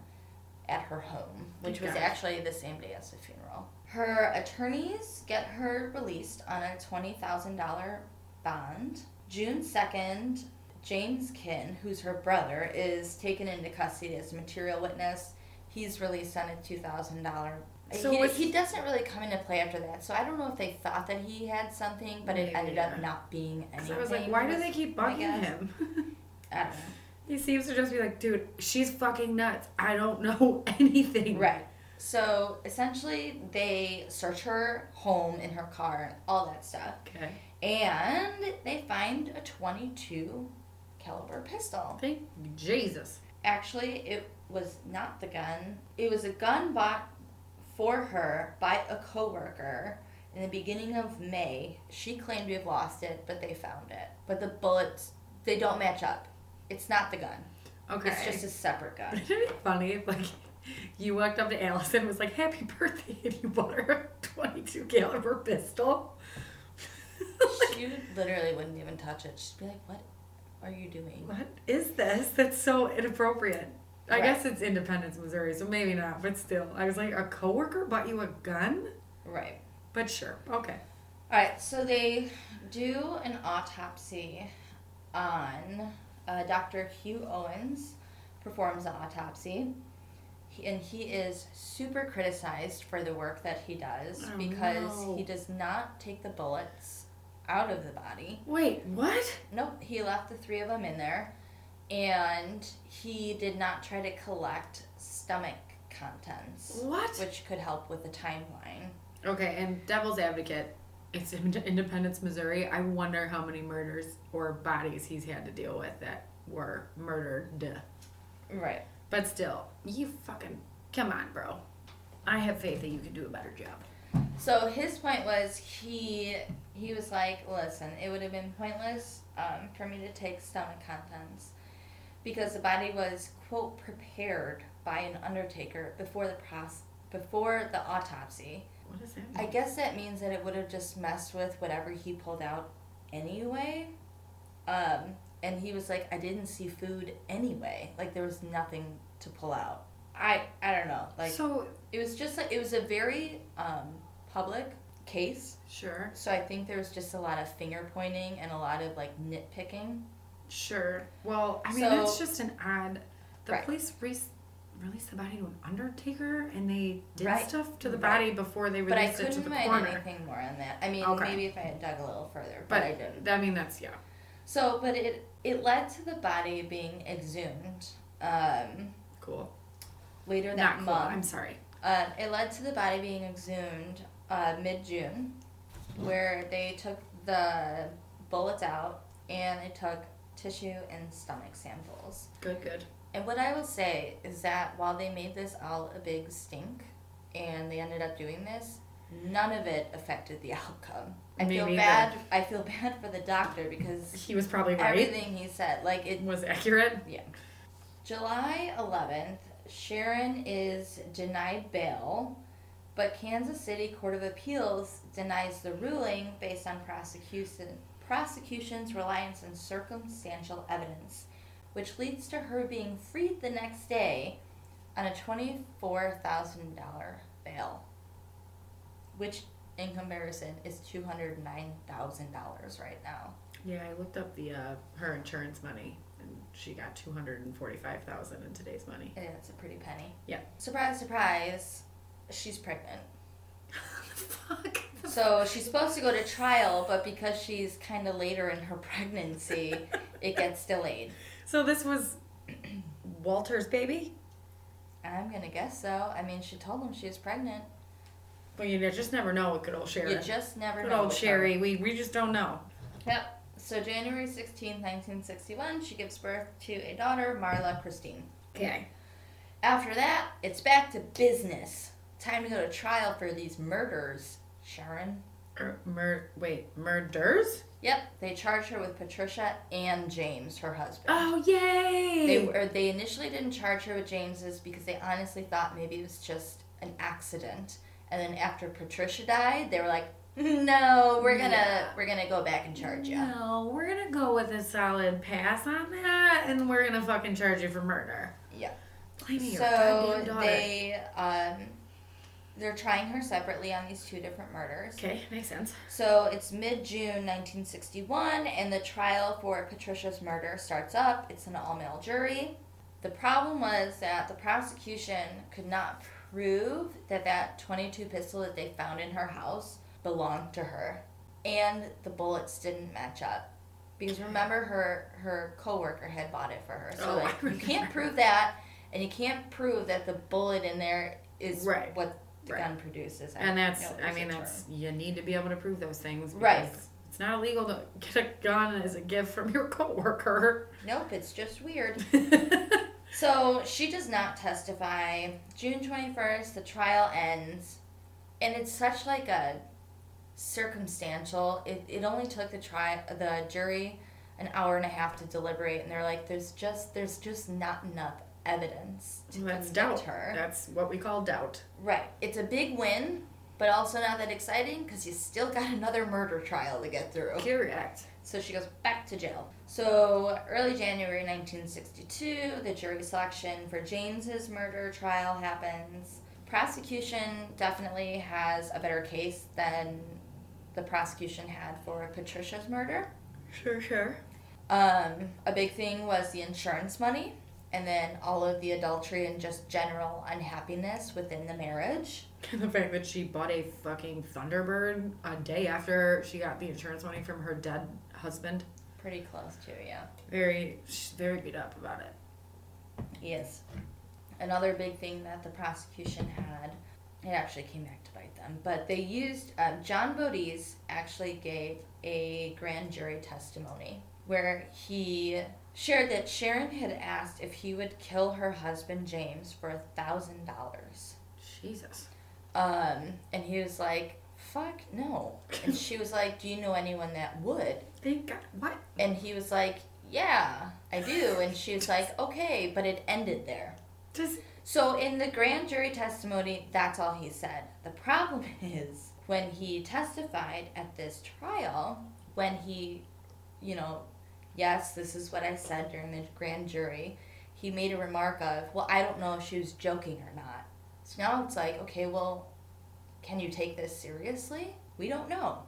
[SPEAKER 2] at her home, which was
[SPEAKER 1] Okay.
[SPEAKER 2] actually the same day as the funeral. Her attorneys get her released on a twenty thousand dollars bond. June second, James Kinn, who's her brother, is taken into custody as a material witness. He's released on a two thousand dollars.
[SPEAKER 1] So
[SPEAKER 2] he,
[SPEAKER 1] was-
[SPEAKER 2] he doesn't really come into play after that, so I don't know if they thought that he had something, but it
[SPEAKER 1] Maybe,
[SPEAKER 2] ended
[SPEAKER 1] yeah.
[SPEAKER 2] up not being anything.
[SPEAKER 1] So I was like, why do they keep
[SPEAKER 2] I
[SPEAKER 1] bugging
[SPEAKER 2] guess.
[SPEAKER 1] him?
[SPEAKER 2] I don't know.
[SPEAKER 1] He seems to just be like, dude, she's fucking nuts. I don't know anything.
[SPEAKER 2] Right. So essentially, they search her home and her car and all that stuff,
[SPEAKER 1] Okay.
[SPEAKER 2] and they find a twenty-two caliber pistol.
[SPEAKER 1] Thank Jesus.
[SPEAKER 2] Actually, it was not the gun. It was a gun bought for her by a coworker in the beginning of May. She claimed to have lost it, but they found it. But the bullets, they don't match up. It's not the gun.
[SPEAKER 1] Okay.
[SPEAKER 2] It's just a separate gun.
[SPEAKER 1] Wouldn't it be funny if, like, you walked up to Allison and was like, happy birthday, and you bought her a twenty-two caliber pistol?
[SPEAKER 2] She literally wouldn't even touch it. She'd be like, what are you doing?
[SPEAKER 1] What is this? That's so inappropriate. I
[SPEAKER 2] Right.
[SPEAKER 1] guess it's Independence, Missouri, so maybe not, but still. I was like, a coworker bought you a gun?
[SPEAKER 2] Right.
[SPEAKER 1] But sure, okay.
[SPEAKER 2] All right, so they do an autopsy on uh, Doctor Hugh Owens, performs the autopsy. He, and he is super criticized for the work that he does
[SPEAKER 1] Oh,
[SPEAKER 2] because
[SPEAKER 1] no.
[SPEAKER 2] he does not take the bullets out of the body.
[SPEAKER 1] Wait, what?
[SPEAKER 2] Nope, he left the three of them in there, and he did not try to collect stomach contents,
[SPEAKER 1] What?
[SPEAKER 2] which could help with the timeline.
[SPEAKER 1] Okay, and devil's advocate, it's in Independence, Missouri. I wonder how many murders or bodies he's had to deal with that were murdered. Duh.
[SPEAKER 2] Right.
[SPEAKER 1] But still, you fucking, come on, bro. I have faith that you can do a better job.
[SPEAKER 2] So his point was he he was like, listen, it would have been pointless um, for me to take stomach contents because the body was, quote, prepared by an undertaker before the pros- before the autopsy.
[SPEAKER 1] What does that mean?
[SPEAKER 2] I guess that means that it would have just messed with whatever he pulled out anyway. Um, and he was like, I didn't see food anyway. Like, there was nothing to pull out. I I don't know. Like,
[SPEAKER 1] so,
[SPEAKER 2] it was just like, it was a very um, public case.
[SPEAKER 1] sure,
[SPEAKER 2] So I think there was just a lot of finger pointing and a lot of, like, nitpicking.
[SPEAKER 1] sure. Well, I mean,
[SPEAKER 2] So-
[SPEAKER 1] that's just an odd. The
[SPEAKER 2] Right.
[SPEAKER 1] police re- released the body to an undertaker, and they did
[SPEAKER 2] Right.
[SPEAKER 1] stuff to the
[SPEAKER 2] Right.
[SPEAKER 1] body before they
[SPEAKER 2] But I
[SPEAKER 1] released it to
[SPEAKER 2] couldn't
[SPEAKER 1] the
[SPEAKER 2] find
[SPEAKER 1] coroner.
[SPEAKER 2] anything more on that. I mean,
[SPEAKER 1] Okay.
[SPEAKER 2] maybe if I had dug a little further, but,
[SPEAKER 1] But
[SPEAKER 2] I didn't.
[SPEAKER 1] I mean, that's yeah.
[SPEAKER 2] So, but it it led to the body being exhumed um,
[SPEAKER 1] Cool.
[SPEAKER 2] later that
[SPEAKER 1] Not cool.
[SPEAKER 2] month.
[SPEAKER 1] I'm sorry.
[SPEAKER 2] Uh, it led to the body being exhumed uh, mid-June, where they took the bullets out and they took tissue and stomach samples.
[SPEAKER 1] Good, good.
[SPEAKER 2] And what I will say is that while they made this all a big stink and they ended up doing this, none of it affected the outcome. I
[SPEAKER 1] Me
[SPEAKER 2] feel
[SPEAKER 1] neither.
[SPEAKER 2] bad. I feel bad for the doctor because
[SPEAKER 1] He was probably right.
[SPEAKER 2] everything he said, like it
[SPEAKER 1] Was accurate.
[SPEAKER 2] Yeah. July eleventh, Sharon is denied bail, but Kansas City Court of Appeals denies the ruling based on prosecution, prosecution's reliance on circumstantial evidence, which leads to her being freed the next day on a twenty-four thousand dollars bail, which in comparison is two hundred nine thousand dollars right now.
[SPEAKER 1] Yeah, I looked up the uh, her insurance money, and she got two hundred and forty-five thousand in today's money.
[SPEAKER 2] Yeah, it's a pretty penny.
[SPEAKER 1] Yeah.
[SPEAKER 2] Surprise, surprise, she's pregnant.
[SPEAKER 1] Fuck.
[SPEAKER 2] So she's supposed to go to trial, but because she's kind of later in her pregnancy, it gets delayed.
[SPEAKER 1] So this was Walter's baby.
[SPEAKER 2] I'm gonna guess so. I mean, she told him she was pregnant.
[SPEAKER 1] Well, you just never know with good old Sherry.
[SPEAKER 2] You just never
[SPEAKER 1] Good
[SPEAKER 2] know.
[SPEAKER 1] old
[SPEAKER 2] with
[SPEAKER 1] Sherry.
[SPEAKER 2] her.
[SPEAKER 1] We we just don't know.
[SPEAKER 2] Yep. So January sixteenth, nineteen sixty-one, she gives birth to a daughter, Marla Christine.
[SPEAKER 1] Okay.
[SPEAKER 2] After that, it's back to business. Time to go to trial for these murders, Sharon.
[SPEAKER 1] Er, mur- wait, murders?
[SPEAKER 2] Yep, they charged her with Patricia and James, her husband.
[SPEAKER 1] Oh, yay!
[SPEAKER 2] They were. They initially didn't charge her with James's because they honestly thought maybe it was just an accident. And then after Patricia died, they were like, "No, we're gonna
[SPEAKER 1] Yeah.
[SPEAKER 2] we're gonna go back and charge you."
[SPEAKER 1] No, we're gonna go with a solid pass on that, and we're gonna fucking charge you for murder.
[SPEAKER 2] Yeah.
[SPEAKER 1] Blaming your
[SPEAKER 2] So
[SPEAKER 1] goddamn daughter.
[SPEAKER 2] they um, they're trying her separately on these two different murders.
[SPEAKER 1] Okay, makes sense.
[SPEAKER 2] So it's mid-June nineteen sixty-one, and the trial for Patricia's murder starts up. It's an all-male jury. The problem was that the prosecution could not prove that that twenty-two pistol that they found in her house belonged to her, and the bullets didn't match up. Because remember, her her coworker had bought it for her, so
[SPEAKER 1] Oh,
[SPEAKER 2] like,
[SPEAKER 1] I
[SPEAKER 2] you can't
[SPEAKER 1] remember.
[SPEAKER 2] prove that, and you can't prove that the bullet in there is
[SPEAKER 1] Right.
[SPEAKER 2] what the
[SPEAKER 1] Right.
[SPEAKER 2] gun produces. I
[SPEAKER 1] And that's,
[SPEAKER 2] know
[SPEAKER 1] I
[SPEAKER 2] there's
[SPEAKER 1] mean,
[SPEAKER 2] a
[SPEAKER 1] that's,
[SPEAKER 2] term.
[SPEAKER 1] you need to be able to prove those things. Because
[SPEAKER 2] Right.
[SPEAKER 1] It's not illegal to get a gun as a gift from your coworker.
[SPEAKER 2] Nope, it's just weird. So she does not testify. June twenty-first, the trial ends, and it's such like a circumstantial. It it only took the tri the jury an hour and a half to deliberate, and they're like, there's just there's just not enough evidence to
[SPEAKER 1] That's
[SPEAKER 2] convict
[SPEAKER 1] doubt.
[SPEAKER 2] her.
[SPEAKER 1] That's what we call doubt.
[SPEAKER 2] Right. It's a big win, but also not that exciting because you still got another murder trial to get through.
[SPEAKER 1] Correct.
[SPEAKER 2] So she goes back to jail. So early January nineteen sixty-two, the jury selection for James's murder trial happens. Prosecution definitely has a better case than the prosecution had for Patricia's murder.
[SPEAKER 1] Sure, sure.
[SPEAKER 2] Um, a big thing was the insurance money, and then all of the adultery and just general unhappiness within the marriage.
[SPEAKER 1] And the fact that she bought a fucking Thunderbird a day after she got the insurance money from her dead husband.
[SPEAKER 2] Pretty close to, yeah.
[SPEAKER 1] Very, she's very beat up about it.
[SPEAKER 2] Yes. Another big thing that the prosecution had, it actually came back to bite them, but they used, um, John Bodies actually gave a grand jury testimony where he shared that Sharon had asked if he would kill her husband James for a thousand dollars.
[SPEAKER 1] Jesus.
[SPEAKER 2] Um, and he was like, fuck no. And she was like, do you know anyone that would?
[SPEAKER 1] Thank God. What?
[SPEAKER 2] And he was like, yeah, I do. And she was like, okay, but it ended there.
[SPEAKER 1] Just...
[SPEAKER 2] So in the grand jury testimony, that's all he said. The problem is when he testified at this trial, when he, you know, yes, this is what I said during the grand jury, he made a remark of, well, I don't know if she was joking or not. So now it's like, okay, well, can you take this seriously? We don't know.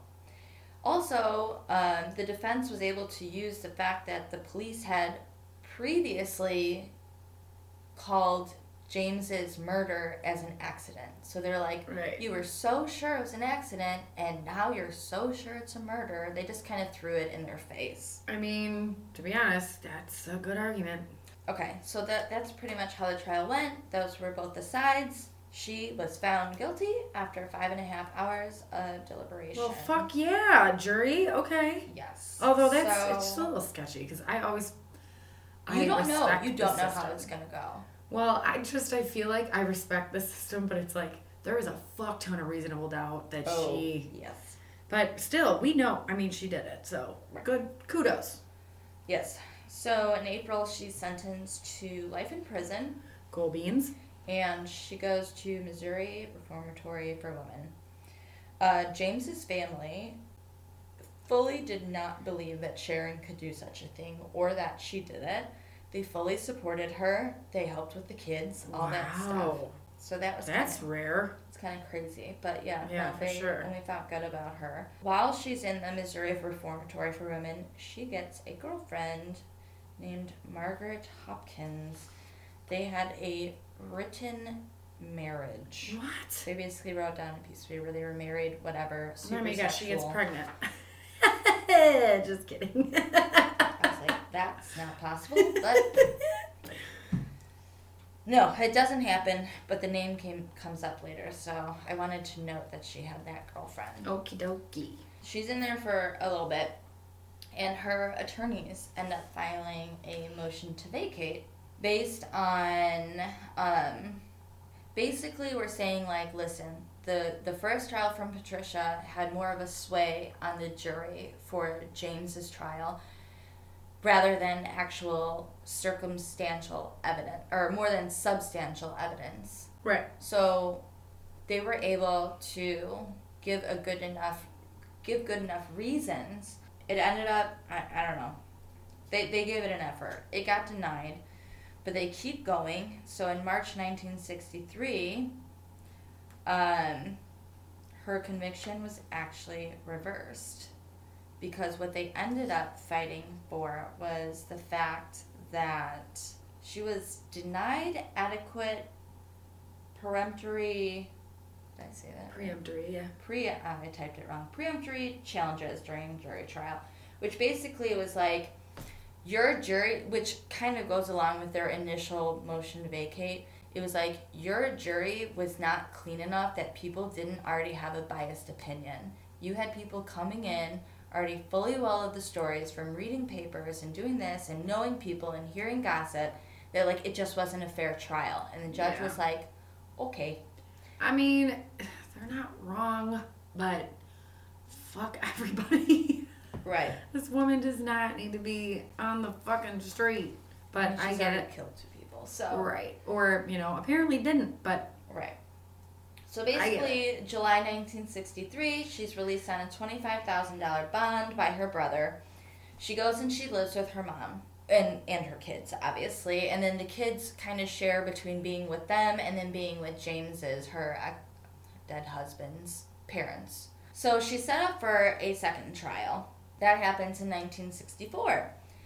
[SPEAKER 2] Also, um, the defense was able to use the fact that the police had previously called James's murder as an accident. So they're like,
[SPEAKER 1] right.
[SPEAKER 2] You were so sure it was an accident, and now you're so sure it's a murder. They just kind of threw it in their face.
[SPEAKER 1] I mean, to be honest, that's a good argument.
[SPEAKER 2] Okay, so that that's pretty much how the trial went. Those were both the sides. She was found guilty after five and a half hours of deliberation.
[SPEAKER 1] Well, fuck yeah, jury. Okay.
[SPEAKER 2] Yes.
[SPEAKER 1] Although that's
[SPEAKER 2] so,
[SPEAKER 1] it's a little sketchy because I always
[SPEAKER 2] you
[SPEAKER 1] I
[SPEAKER 2] don't know
[SPEAKER 1] respect
[SPEAKER 2] you don't
[SPEAKER 1] the
[SPEAKER 2] know
[SPEAKER 1] system.
[SPEAKER 2] how it's gonna go.
[SPEAKER 1] Well, I just I feel like I respect the system, but it's like there is a fuck ton of reasonable doubt that
[SPEAKER 2] Oh,
[SPEAKER 1] she.
[SPEAKER 2] yes.
[SPEAKER 1] But still, we know. I mean, she did it, so good. Kudos.
[SPEAKER 2] Yes. So in April, she's sentenced to life in prison.
[SPEAKER 1] Go beans.
[SPEAKER 2] And she goes to Missouri Reformatory for Women. Uh, James's family fully did not believe that Sharon could do such a thing or that she did it. They fully supported her. They helped with the kids, all
[SPEAKER 1] wow.
[SPEAKER 2] that stuff. So that was
[SPEAKER 1] that's
[SPEAKER 2] kinda,
[SPEAKER 1] rare.
[SPEAKER 2] It's kind of crazy, but yeah,
[SPEAKER 1] yeah,
[SPEAKER 2] no,
[SPEAKER 1] for
[SPEAKER 2] they,
[SPEAKER 1] sure.
[SPEAKER 2] And we felt good about her. While she's in the Missouri Reformatory for Women, she gets a girlfriend named Margaret Hopkins. They had a written marriage.
[SPEAKER 1] What?
[SPEAKER 2] They basically wrote down a piece of paper. They were married, whatever. Super
[SPEAKER 1] Oh my gosh, she gets
[SPEAKER 2] sexual.
[SPEAKER 1] pregnant. Just kidding.
[SPEAKER 2] I was like, that's not possible, but no, it doesn't happen. But the name came comes up later, so I wanted to note that she had that girlfriend.
[SPEAKER 1] Okie dokie.
[SPEAKER 2] She's in there for a little bit, and her attorneys end up filing a motion to vacate based on, um, basically we're saying like, listen, the, the first trial from Patricia had more of a sway on the jury for James's trial rather than actual circumstantial evidence, or more than substantial evidence.
[SPEAKER 1] Right.
[SPEAKER 2] So they were able to give a good enough, give good enough reasons. It ended up, I, I don't know, they, they gave it an effort. It got denied. But they keep going. So in March nineteen sixty-three, um, her conviction was actually reversed. Because what they ended up fighting for was the fact that she was denied adequate peremptory... Did I say that?
[SPEAKER 1] Preemptory, yeah.
[SPEAKER 2] Pre, uh, I typed it wrong. Preemptory challenges during jury trial. Which basically was like, your jury, which kind of goes along with their initial motion to vacate, it was like, your jury was not clean enough that people didn't already have a biased opinion. You had people coming in already fully well of the stories from reading papers and doing this and knowing people and hearing gossip, that like it just wasn't a fair trial. And the judge
[SPEAKER 1] Yeah.
[SPEAKER 2] was like, okay.
[SPEAKER 1] I mean, they're not wrong, but fuck everybody.
[SPEAKER 2] Right.
[SPEAKER 1] This woman does not need to be on the fucking street. But
[SPEAKER 2] And
[SPEAKER 1] I
[SPEAKER 2] she's
[SPEAKER 1] get
[SPEAKER 2] already
[SPEAKER 1] it.
[SPEAKER 2] killed two people, so.
[SPEAKER 1] Right. Or, you know, apparently didn't, but.
[SPEAKER 2] Right. So basically, July nineteen sixty-three, she's released on a twenty-five thousand dollars bond by her brother. She goes and she lives with her mom and, and her kids, obviously. And then the kids kind of share between being with them and then being with James's, her uh, dead husband's parents. So she's set up for a second trial. That happens in nineteen sixty-four.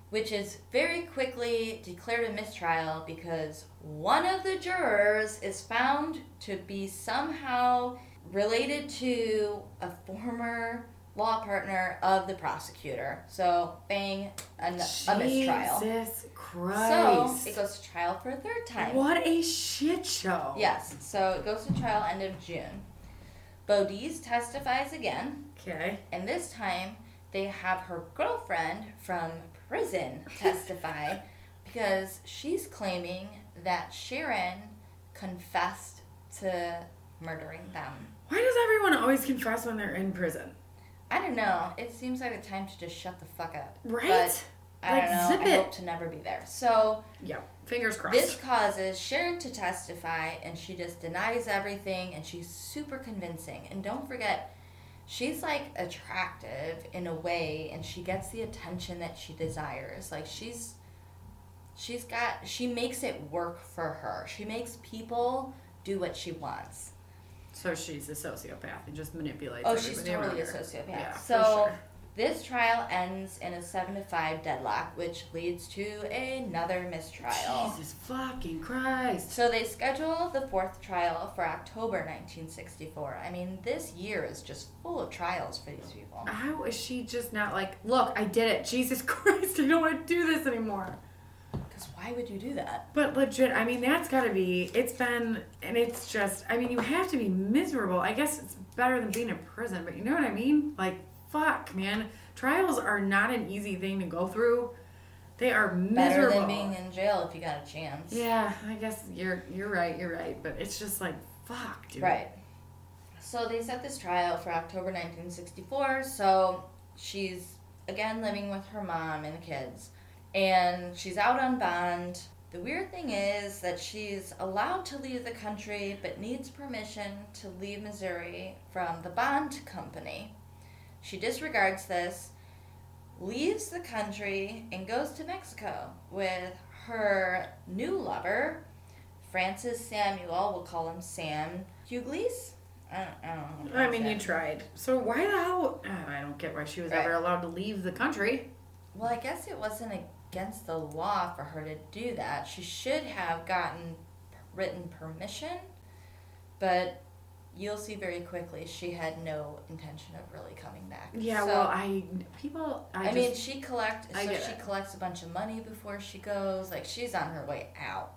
[SPEAKER 2] which is very quickly declared a mistrial because one of the jurors is found to be somehow related to a former law partner of the prosecutor. So, bang, a, a mistrial.
[SPEAKER 1] Jesus Christ.
[SPEAKER 2] So, it goes to trial for a third time.
[SPEAKER 1] What a shit show.
[SPEAKER 2] Yes, so it goes to trial end of June. Bodies testifies again.
[SPEAKER 1] Okay.
[SPEAKER 2] And this time, they have her girlfriend from prison testify because she's claiming that Sharon confessed to murdering them.
[SPEAKER 1] Why does everyone always confess when they're in prison?
[SPEAKER 2] I don't know. It seems like a time to just shut the fuck up.
[SPEAKER 1] Right?
[SPEAKER 2] But I
[SPEAKER 1] like,
[SPEAKER 2] don't know.
[SPEAKER 1] zip
[SPEAKER 2] I
[SPEAKER 1] it.
[SPEAKER 2] hope to never be there. So,
[SPEAKER 1] yeah, fingers crossed.
[SPEAKER 2] this causes Sharon to testify, and she just denies everything, and she's super convincing. And don't forget, she's like attractive in a way, and she gets the attention that she desires. Like she's, she's got, she makes it work for her. She makes people do what she wants.
[SPEAKER 1] So she's a sociopath and just manipulates.
[SPEAKER 2] Oh, she's
[SPEAKER 1] everybody
[SPEAKER 2] totally a
[SPEAKER 1] around her.
[SPEAKER 2] sociopath.
[SPEAKER 1] Yeah, for
[SPEAKER 2] so
[SPEAKER 1] sure.
[SPEAKER 2] this trial ends in a seven to five deadlock, which leads to another mistrial.
[SPEAKER 1] Jesus fucking Christ.
[SPEAKER 2] So they schedule the fourth trial for October nineteen sixty-four. I mean, this year is just full of trials for these people.
[SPEAKER 1] How is she just not like, look, I did it. Jesus Christ, I don't want to do this anymore.
[SPEAKER 2] Because why would you do that?
[SPEAKER 1] But legit, I mean, that's got to be, it's been, and it's just, I mean, you have to be miserable. I guess it's better than being in prison, but you know what I mean? Like, fuck, man. Trials are not an easy thing to go through. They are miserable.
[SPEAKER 2] Better than being in jail if you got a chance.
[SPEAKER 1] Yeah, I guess you're you're right, you're right. But it's just like, fuck, dude.
[SPEAKER 2] Right. So they set this trial for October nineteen sixty-four. So she's, again, living with her mom and the kids. And she's out on bond. The weird thing is that she's allowed to leave the country, but needs permission to leave Missouri from the bond company. She disregards this, leaves the country, and goes to Mexico with her new lover, Francis Samuel, we'll call him Sam Hughes. I don't, I don't know.
[SPEAKER 1] I mean, you tried. So why the hell? Oh, I don't get why she was
[SPEAKER 2] Right.
[SPEAKER 1] ever allowed to leave the country.
[SPEAKER 2] Well, I guess it wasn't against the law for her to do that. She should have gotten written permission, but you'll see very quickly she had no intention of really coming back.
[SPEAKER 1] Yeah,
[SPEAKER 2] So,
[SPEAKER 1] well, I people. I,
[SPEAKER 2] I
[SPEAKER 1] just,
[SPEAKER 2] mean, she collect
[SPEAKER 1] I
[SPEAKER 2] so
[SPEAKER 1] get
[SPEAKER 2] she
[SPEAKER 1] it.
[SPEAKER 2] collects a bunch of money before she goes. Like she's on her way out.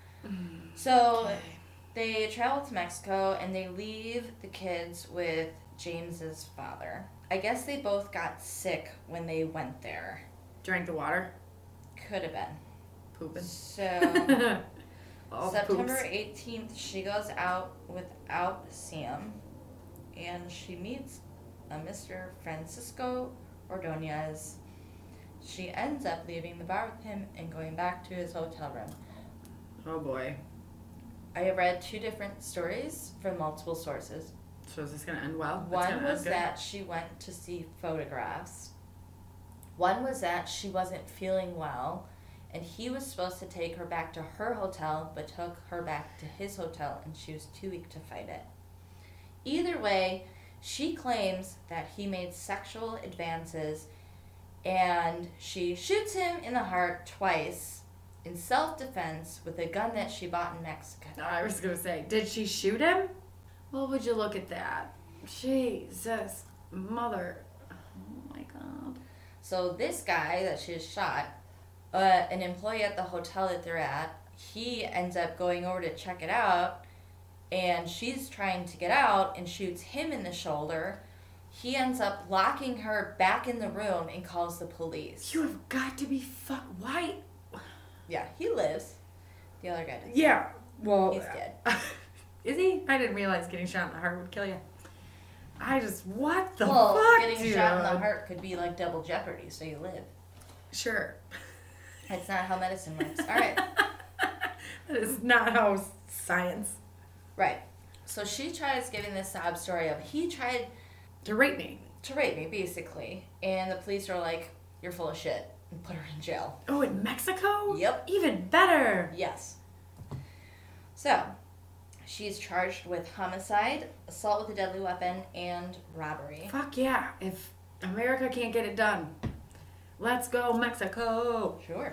[SPEAKER 2] So
[SPEAKER 1] Okay.
[SPEAKER 2] they travel to Mexico and they leave the kids with James's father. I guess they both got sick when they went there.
[SPEAKER 1] Drank the water,
[SPEAKER 2] Could have been.
[SPEAKER 1] pooping.
[SPEAKER 2] So
[SPEAKER 1] All
[SPEAKER 2] September
[SPEAKER 1] poops.
[SPEAKER 2] eighteenth, she goes out without Sam, and she meets a Mister Francisco Ordonez. She ends up leaving the bar with him and going back to his hotel room.
[SPEAKER 1] Oh boy.
[SPEAKER 2] I have read two different stories from multiple sources.
[SPEAKER 1] So is this gonna end well? It's
[SPEAKER 2] One
[SPEAKER 1] gonna
[SPEAKER 2] was
[SPEAKER 1] end good?
[SPEAKER 2] that she went to see photographs. One was that she wasn't feeling well, and he was supposed to take her back to her hotel, but took her back to his hotel, and she was too weak to fight it. Either way, she claims that he made sexual advances, and she shoots him in the heart twice in self-defense with a gun that she bought in Mexico.
[SPEAKER 1] I was gonna say, did she shoot him? Well, would you look at that? Jesus, mother. Oh my God.
[SPEAKER 2] So this guy that she has shot, uh, an employee at the hotel that they're at, he ends up going over to check it out, and she's trying to get out and shoots him in the shoulder. He ends up locking her back in the room and calls the police.
[SPEAKER 1] You have got to be fuck. Why?
[SPEAKER 2] Yeah, he lives. The other guy doesn't.
[SPEAKER 1] Yeah. Well,
[SPEAKER 2] He's dead.
[SPEAKER 1] Is he? I didn't realize getting shot in the heart would kill you. I just what the
[SPEAKER 2] well,
[SPEAKER 1] fuck,
[SPEAKER 2] getting
[SPEAKER 1] dude?
[SPEAKER 2] shot in the heart could be like double jeopardy, so you live.
[SPEAKER 1] Sure.
[SPEAKER 2] That's not how medicine works. All right.
[SPEAKER 1] That is not how science.
[SPEAKER 2] Right. So she tries giving this sob story of he tried
[SPEAKER 1] To rape me.
[SPEAKER 2] to rape me, basically. And the police are like, you're full of shit, and put her in jail.
[SPEAKER 1] Oh, in Mexico?
[SPEAKER 2] Yep.
[SPEAKER 1] Even better.
[SPEAKER 2] Yes. So, she's charged with homicide, assault with a deadly weapon, and robbery.
[SPEAKER 1] Fuck yeah. If America can't get it done, Let's go, Mexico.
[SPEAKER 2] Sure.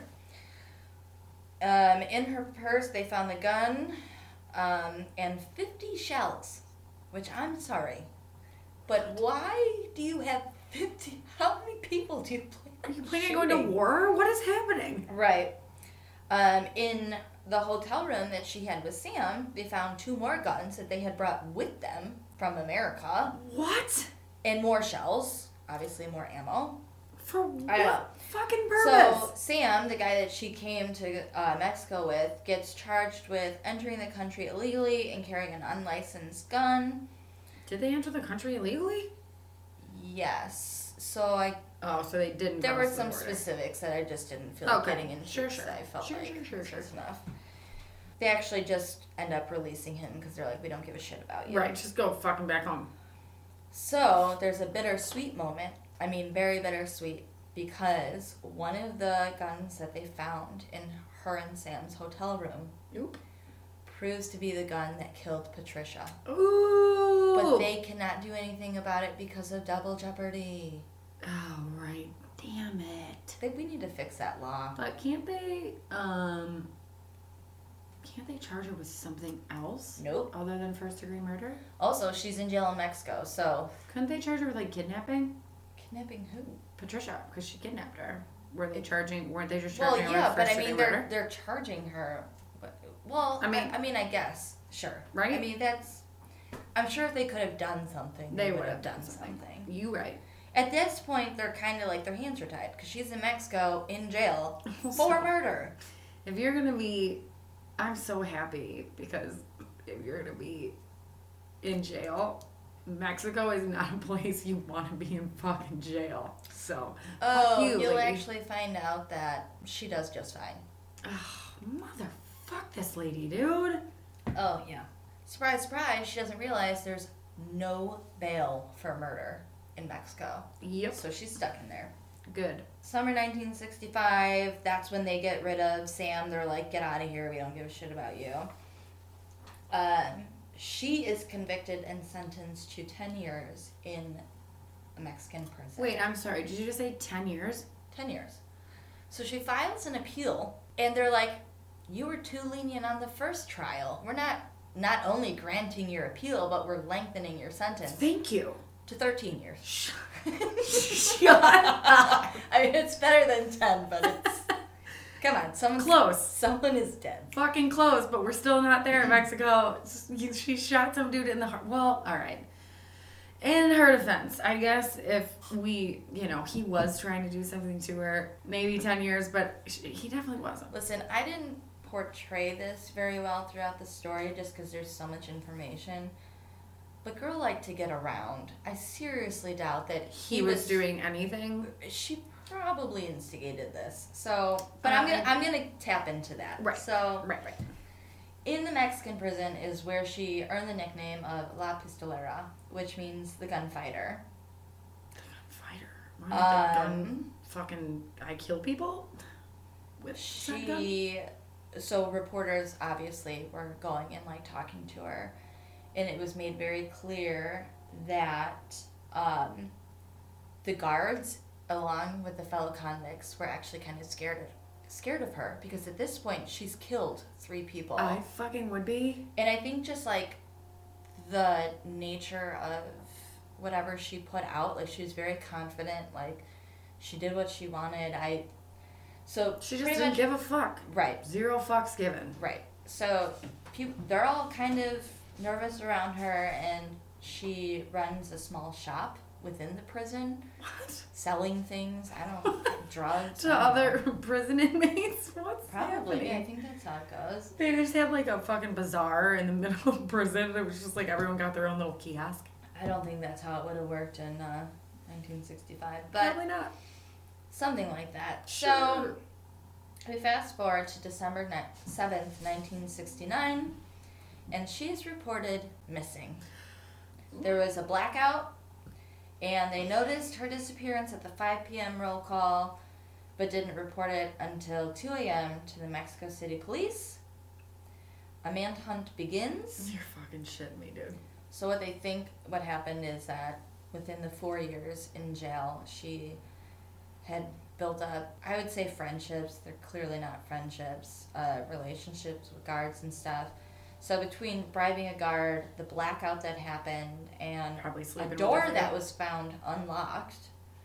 [SPEAKER 2] Um, in her purse, they found the gun um, and fifty shells, which I'm sorry. But why do you have fifty? How many people do you plan
[SPEAKER 1] Are you planning on going to war? What is happening?
[SPEAKER 2] Right. Um, in the hotel room that she had with Sam, they found two more guns that they had brought with them from America.
[SPEAKER 1] What?
[SPEAKER 2] And more shells. Obviously more ammo.
[SPEAKER 1] For what
[SPEAKER 2] I know.
[SPEAKER 1] fucking purpose?
[SPEAKER 2] So Sam, the guy that she came to uh, Mexico with, gets charged with entering the country illegally and carrying an unlicensed gun.
[SPEAKER 1] Did they enter the country illegally?
[SPEAKER 2] Yes. So I...
[SPEAKER 1] Oh, so they didn't
[SPEAKER 2] There were
[SPEAKER 1] cross the
[SPEAKER 2] some
[SPEAKER 1] border.
[SPEAKER 2] specifics that I just didn't feel like
[SPEAKER 1] Okay.
[SPEAKER 2] getting into.
[SPEAKER 1] Sure,
[SPEAKER 2] because
[SPEAKER 1] sure.
[SPEAKER 2] I felt
[SPEAKER 1] Sure,
[SPEAKER 2] like
[SPEAKER 1] sure, sure,
[SPEAKER 2] this
[SPEAKER 1] sure.
[SPEAKER 2] was enough. They actually just end up releasing him because they're like, we don't give a shit about you.
[SPEAKER 1] Right, just go fucking back home.
[SPEAKER 2] So there's a bittersweet moment. I mean, very bittersweet, because one of the guns that they found in her and Sam's hotel room
[SPEAKER 1] Oop.
[SPEAKER 2] proves to be the gun that killed Patricia.
[SPEAKER 1] Ooh.
[SPEAKER 2] But they cannot do anything about it because of double jeopardy.
[SPEAKER 1] Oh, right. Damn it.
[SPEAKER 2] I think we need to fix that law.
[SPEAKER 1] But can't they, um... Can't they charge her with something else?
[SPEAKER 2] Nope.
[SPEAKER 1] Other than first degree murder?
[SPEAKER 2] Also, she's in jail in Mexico, so...
[SPEAKER 1] Couldn't they charge her with, like, kidnapping?
[SPEAKER 2] Kidnapping who?
[SPEAKER 1] Patricia, because she kidnapped her. Were they charging, weren't they just
[SPEAKER 2] Well,
[SPEAKER 1] charging her
[SPEAKER 2] yeah,
[SPEAKER 1] with
[SPEAKER 2] but
[SPEAKER 1] first
[SPEAKER 2] I mean,
[SPEAKER 1] degree
[SPEAKER 2] they're
[SPEAKER 1] murder?
[SPEAKER 2] they're charging her. But, well,
[SPEAKER 1] I
[SPEAKER 2] I
[SPEAKER 1] mean-
[SPEAKER 2] mean, I, I mean, I guess sure,
[SPEAKER 1] Right?
[SPEAKER 2] I mean, that's. I'm sure if they could have done something,
[SPEAKER 1] They
[SPEAKER 2] they,
[SPEAKER 1] would
[SPEAKER 2] would
[SPEAKER 1] have
[SPEAKER 2] have
[SPEAKER 1] done
[SPEAKER 2] done
[SPEAKER 1] something.
[SPEAKER 2] something.
[SPEAKER 1] You right.
[SPEAKER 2] At this point, they're kind of like their hands are tied because she's in Mexico in jail
[SPEAKER 1] Also,
[SPEAKER 2] for murder.
[SPEAKER 1] If you're gonna be, I'm so happy because if you're gonna be in jail, Mexico is not a place you want to be in fucking jail. So,
[SPEAKER 2] Oh,
[SPEAKER 1] you,
[SPEAKER 2] you'll
[SPEAKER 1] lady.
[SPEAKER 2] actually find out that she does just fine.
[SPEAKER 1] oh, motherfuck this lady, dude.
[SPEAKER 2] Oh yeah. Surprise, surprise! She doesn't realize there's no bail for murder in Mexico,
[SPEAKER 1] Yep.
[SPEAKER 2] so she's stuck in there.
[SPEAKER 1] Good.
[SPEAKER 2] Summer nineteen sixty-five, that's when they get rid of Sam. They're like, get out of here. We don't give a shit about you. Um, she is convicted and sentenced to ten years in a Mexican prison.
[SPEAKER 1] Wait, I'm sorry. Did you just say ten years?
[SPEAKER 2] ten years. So she files an appeal, and they're like, you were too lenient on the first trial. We're not not only granting your appeal, but we're lengthening your sentence
[SPEAKER 1] Thank you.
[SPEAKER 2] to thirteen years.
[SPEAKER 1] Shut up.
[SPEAKER 2] I mean, it's better than ten, but it's... Come on, someone's...
[SPEAKER 1] Close.
[SPEAKER 2] Someone is dead.
[SPEAKER 1] Fucking close, but we're still not there in Mexico. She shot some dude in the heart. Well, all right. In her defense, I guess if we, you know, he was trying to do something to her, maybe ten years, but he definitely wasn't.
[SPEAKER 2] Listen, I didn't portray this very well throughout the story just because there's so much information. But girl liked to get around. I seriously doubt that
[SPEAKER 1] He was doing anything.
[SPEAKER 2] She probably instigated this. So, but
[SPEAKER 1] Uh,
[SPEAKER 2] I'm gonna I'm gonna tap into that.
[SPEAKER 1] Right.
[SPEAKER 2] So,
[SPEAKER 1] Right, right.
[SPEAKER 2] in the Mexican prison is where she earned the nickname of La Pistolera, which means the gunfighter.
[SPEAKER 1] Fighter. Why don't they gun
[SPEAKER 2] Um,
[SPEAKER 1] fucking I kill people? With said gun?
[SPEAKER 2] she, so reporters obviously were going and like talking to her, and it was made very clear that um, the guards, along with the fellow convicts, were actually kind of scared of scared of her because at this point she's killed three people.
[SPEAKER 1] I fucking would be.
[SPEAKER 2] And I think just like the nature of whatever she put out, like she was very confident, like she did what she wanted. I so
[SPEAKER 1] She just
[SPEAKER 2] pretty
[SPEAKER 1] didn't
[SPEAKER 2] much,
[SPEAKER 1] give a fuck.
[SPEAKER 2] right,
[SPEAKER 1] Zero fucks given.
[SPEAKER 2] right. So people, they're all kind of nervous around her, and she runs a small shop within the prison,
[SPEAKER 1] What?
[SPEAKER 2] selling things. I don't know, drugs.
[SPEAKER 1] To
[SPEAKER 2] I don't
[SPEAKER 1] other
[SPEAKER 2] know.
[SPEAKER 1] prison inmates? What's
[SPEAKER 2] Probably.
[SPEAKER 1] happening?
[SPEAKER 2] I think that's how it goes.
[SPEAKER 1] They just had like a fucking bazaar in the middle of prison. It was just like everyone got their own little kiosk.
[SPEAKER 2] I don't think that's how it would have worked in uh, nineteen sixty-five, but
[SPEAKER 1] Probably not.
[SPEAKER 2] something like that.
[SPEAKER 1] Sure.
[SPEAKER 2] So we fast forward to December seventh, nineteen sixty-nine, and she's reported missing. There was a blackout, and they noticed her disappearance at the five p.m. roll call, but didn't report it until two a.m. to the Mexico City Police. A manhunt begins.
[SPEAKER 1] You're fucking shitting me, dude.
[SPEAKER 2] So what they think what happened is that within the four years in jail, she had built up, I would say friendships. They're clearly not friendships, uh, relationships with guards and stuff. So between bribing a guard, the blackout that happened, and
[SPEAKER 1] Probably sleeping
[SPEAKER 2] a
[SPEAKER 1] with
[SPEAKER 2] door
[SPEAKER 1] her.
[SPEAKER 2] that was found unlocked,